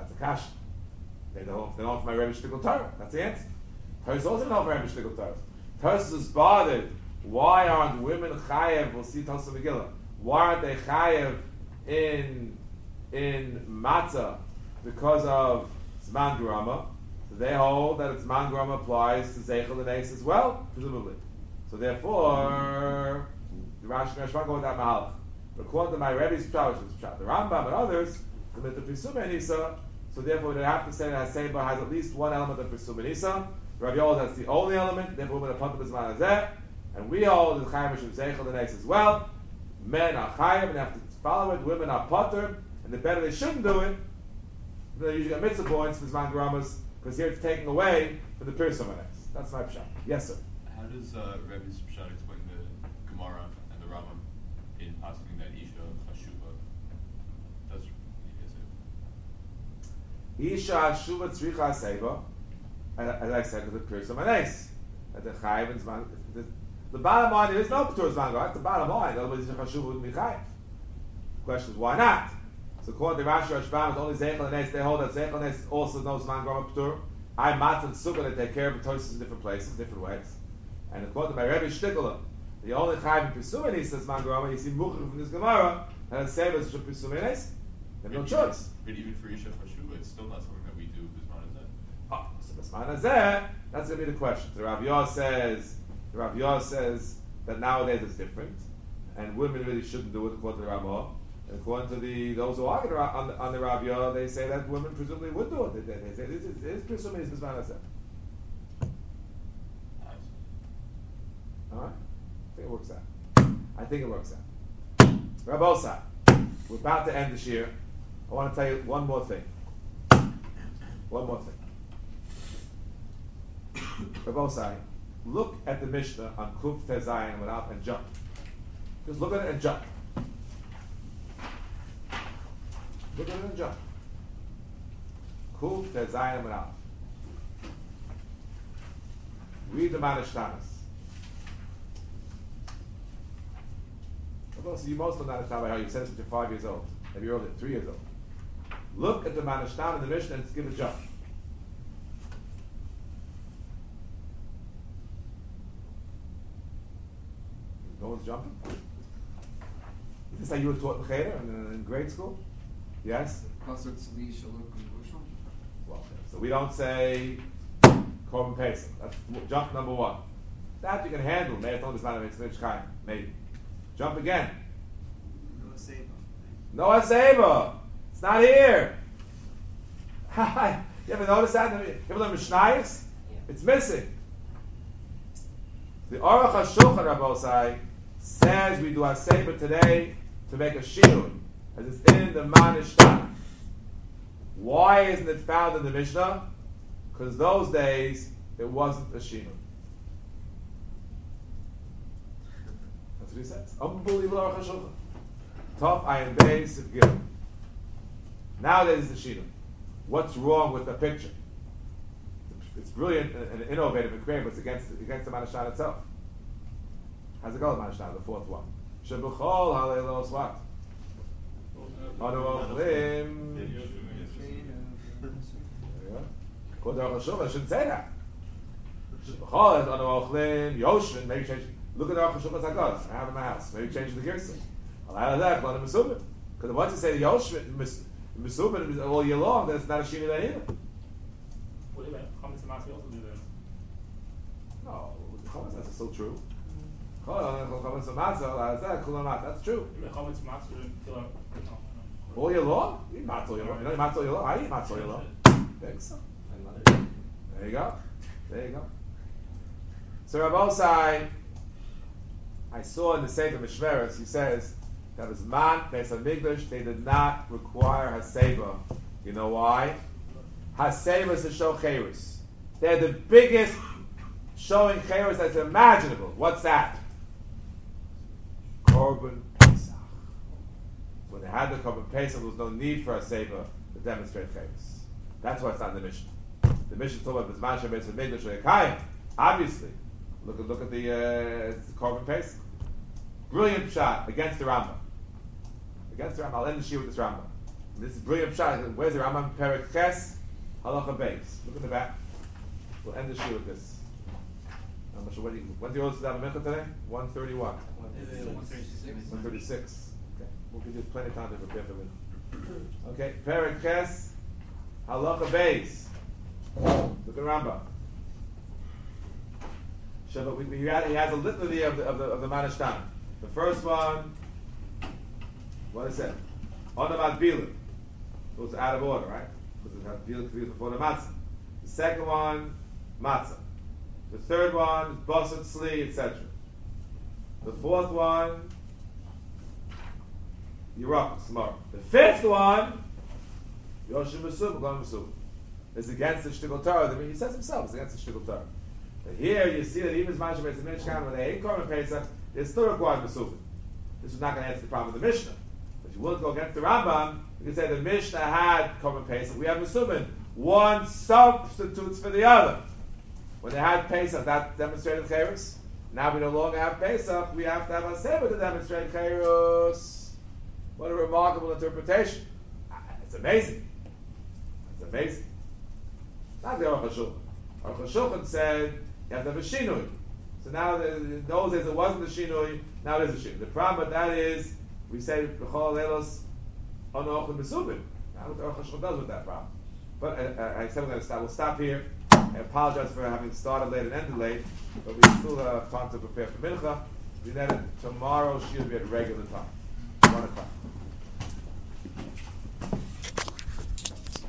That's a kasha. They don't know for my Rebbe Shtickle Torah. That's the answer. Toros also don't know for Rebbe Shtickle Torah. Toros is bothered. Why aren't women chayev? We'll see Tosa Megillah. Why aren't they chayev in matzah because of Zman Grama? So they hold that Zman Grama applies to Zeichel and Ace as well, presumably. So therefore, the Rashi and Rashba go with that mahalach. But according to my Rebbe's Pshat, which is Pshat the Rambam and others, the Pisum and Isa. So therefore, they have to say that Haseba has at least one element of Pisum and Isa. Rabbi Yoel, that's the only element. Therefore, we're going to put the Zman Hazeh. And we hold the Chaim Mishum Zeichel and Ace as well. Men are Chaim and have to follow it. Women are Potter. And the better they shouldn't do it, they usually get mitzvah points for Zman Gramas, because here it's taking away from the Pirsum and Ace. That's my Pshat. Yes, sir. How does Rebbe's Pshat explain the Gemara and the Rambam in asking that Isha Chashuva? That's Isha Shuva Tzricha Seba, as I said, the Pirsum and Ace. At the Chayiv and Zman. The bottom line, there is no P'tur Zman Gramas. That's the bottom line. Otherwise, Isha Chashuva wouldn't be Chayiv. The question is, why not? So according to Rashi Rashbam, it's only Zeichel and Ace. They hold that Zeichel and Ace also knows Zman Grama P'tur. I Mat and Sukkah that take care of the Tosis in different places, different ways. And according to my Rebbe Shtickler, the only Chayiv in Pisum and Ace says Zman Grama, you see Mukhar from this Gemara, and the same as Pisum and Ace. They have no choice. But even for Isha Chashuva, it's still not something that we do with Zman Hazeh. Oh, so Zman Hazeh, that's going to be the question. The Rav Yah says that nowadays it's different, and women really shouldn't do it according to the Ramah. And according to those who argue on the Rav Yah, they say that women presumably would do it. They say it is presumably it's Zman Hazeh. All right, I think it works out. Rabbi Osai, we're about to end this year. I want to tell you one more thing. Rabbi Osai, look at the Mishnah on Kuf Tezayin without and jump. Just look at it and jump. Look at it and jump. Kuf Tezayin without. Read the Manishtanas. So you most know that by how you said it since you're 5 years old. Maybe you're older, 3 years old. Look at the Manashtan in the Mishnah and give a jump. No one's jumping? Is this how you were taught in Cheder in grade school? Yes? Well, so we don't say Korban Pesach. That's jump number one. That you can handle. Maybe. Jump again. No Aseba. It's not here. You ever notice that? You ever learn Mishnayos? It's missing. The Aruch HaShulchan Rabbosai says we do Aseba today to make a shinui, as it's in the Manishtan. Why isn't it found in the Mishnah? Because those days it wasn't a shinui. That's what he says. Unbelievable Aruch HaShulchan. Top Ayin Beis of Gil. Nowadays it's the shinui. What's wrong with the picture? It's brilliant and innovative and creative, but it's against the Manashtan itself. How's it go, the Manashtan, the fourth one? Shebuchol Halelos what? Anu Ochlim. There you go. According to Aruch HaShulchan, I shouldn't say that. Shebuchol is Anu Ochlim, Yoshvin, maybe change. Look at the Aruch HaShulchan's Haggadah. I have it in my house. Maybe change the Gerson. Because once you say the Yoshvin, Mesubin all year long, then it's not a Shini then either. What do you mean? Chametz and Matzah also do that. No, Chametz, that's still true. Chametz and Matzah, that's true. Chametz and Matzah all year long? You eat Matzah all year long. You don't eat Matzah all year long? I eat Matzah all year long. Think so. There you go. So Rabbi Osai, I saw in the Sefer Mishmeres, he says, that was Man, Beis HaMikdash, they did not require Haseba. You know why? Haseba is to show Chayrus. They're the biggest showing Chayrus that's imaginable. What's that? Korban Pesach. When they had the Korban Pesach, there was no need for Haseba to demonstrate Chayrus. That's why it's not in the Mishnah. The Mishnah talks about Bezman Shem Beis HaMikdash Le'ekayim. Obviously. Look at the Korban Pesach. Brilliant shot against the Rambam. I'll end the shiur with this Rambam. This is brilliant shot. Where's the Rambam? Perek Ches, Halacha Beis. Look in the back. We'll end the show with this. I'm not sure when do you also have a mincha today? 1:31. 1:36. Okay. We'll give you plenty of time to prepare for mincha. Okay. Perek Ches, Halacha Beis. Look at Rambam. He has a litany of the Manashtan. The first one, what is it? Onamat Bilim. It was out of order, right? Because it had Bilim before the Matzah. The second one, Matzah. The third one, Basat Sli, etc. The fourth one, Yerach, Samar. The fifth one, Yoshim Mesub, Glam Mesub. Is against the Shtigol Torah. I mean, he says himself, it's against the Shtigol Torah. But here you see that even as Mashal Beis Mishkan, when they ate Korban Pesach, they still required Mesuvin. This is not going to answer the problem of the Mishnah. If you will go against the Rambam, you can say the Mishnah had Korban Pesach, we have Mesuvin. One substitutes for the other. When they had Pesach, that demonstrated Chayrus. Now we no longer have Pesach, we have to have a Seba to demonstrate Chayrus. What a remarkable interpretation. It's amazing. It's amazing. Not the Aruch HaShulchan. Aruch HaShulchan said you have to have a Shinui. So now, in those days it wasn't a Shinui, now it is a Shinui. The problem with that is, we say, B'chol Leilos Ono Ochel Mesubim. Now what the Aruch HaShulchan does with that problem. But I said we'll stop here. I apologize for having started late and ended late, but we still have time to prepare for Mincha. We know that tomorrow she'll be at regular time, 1 o'clock.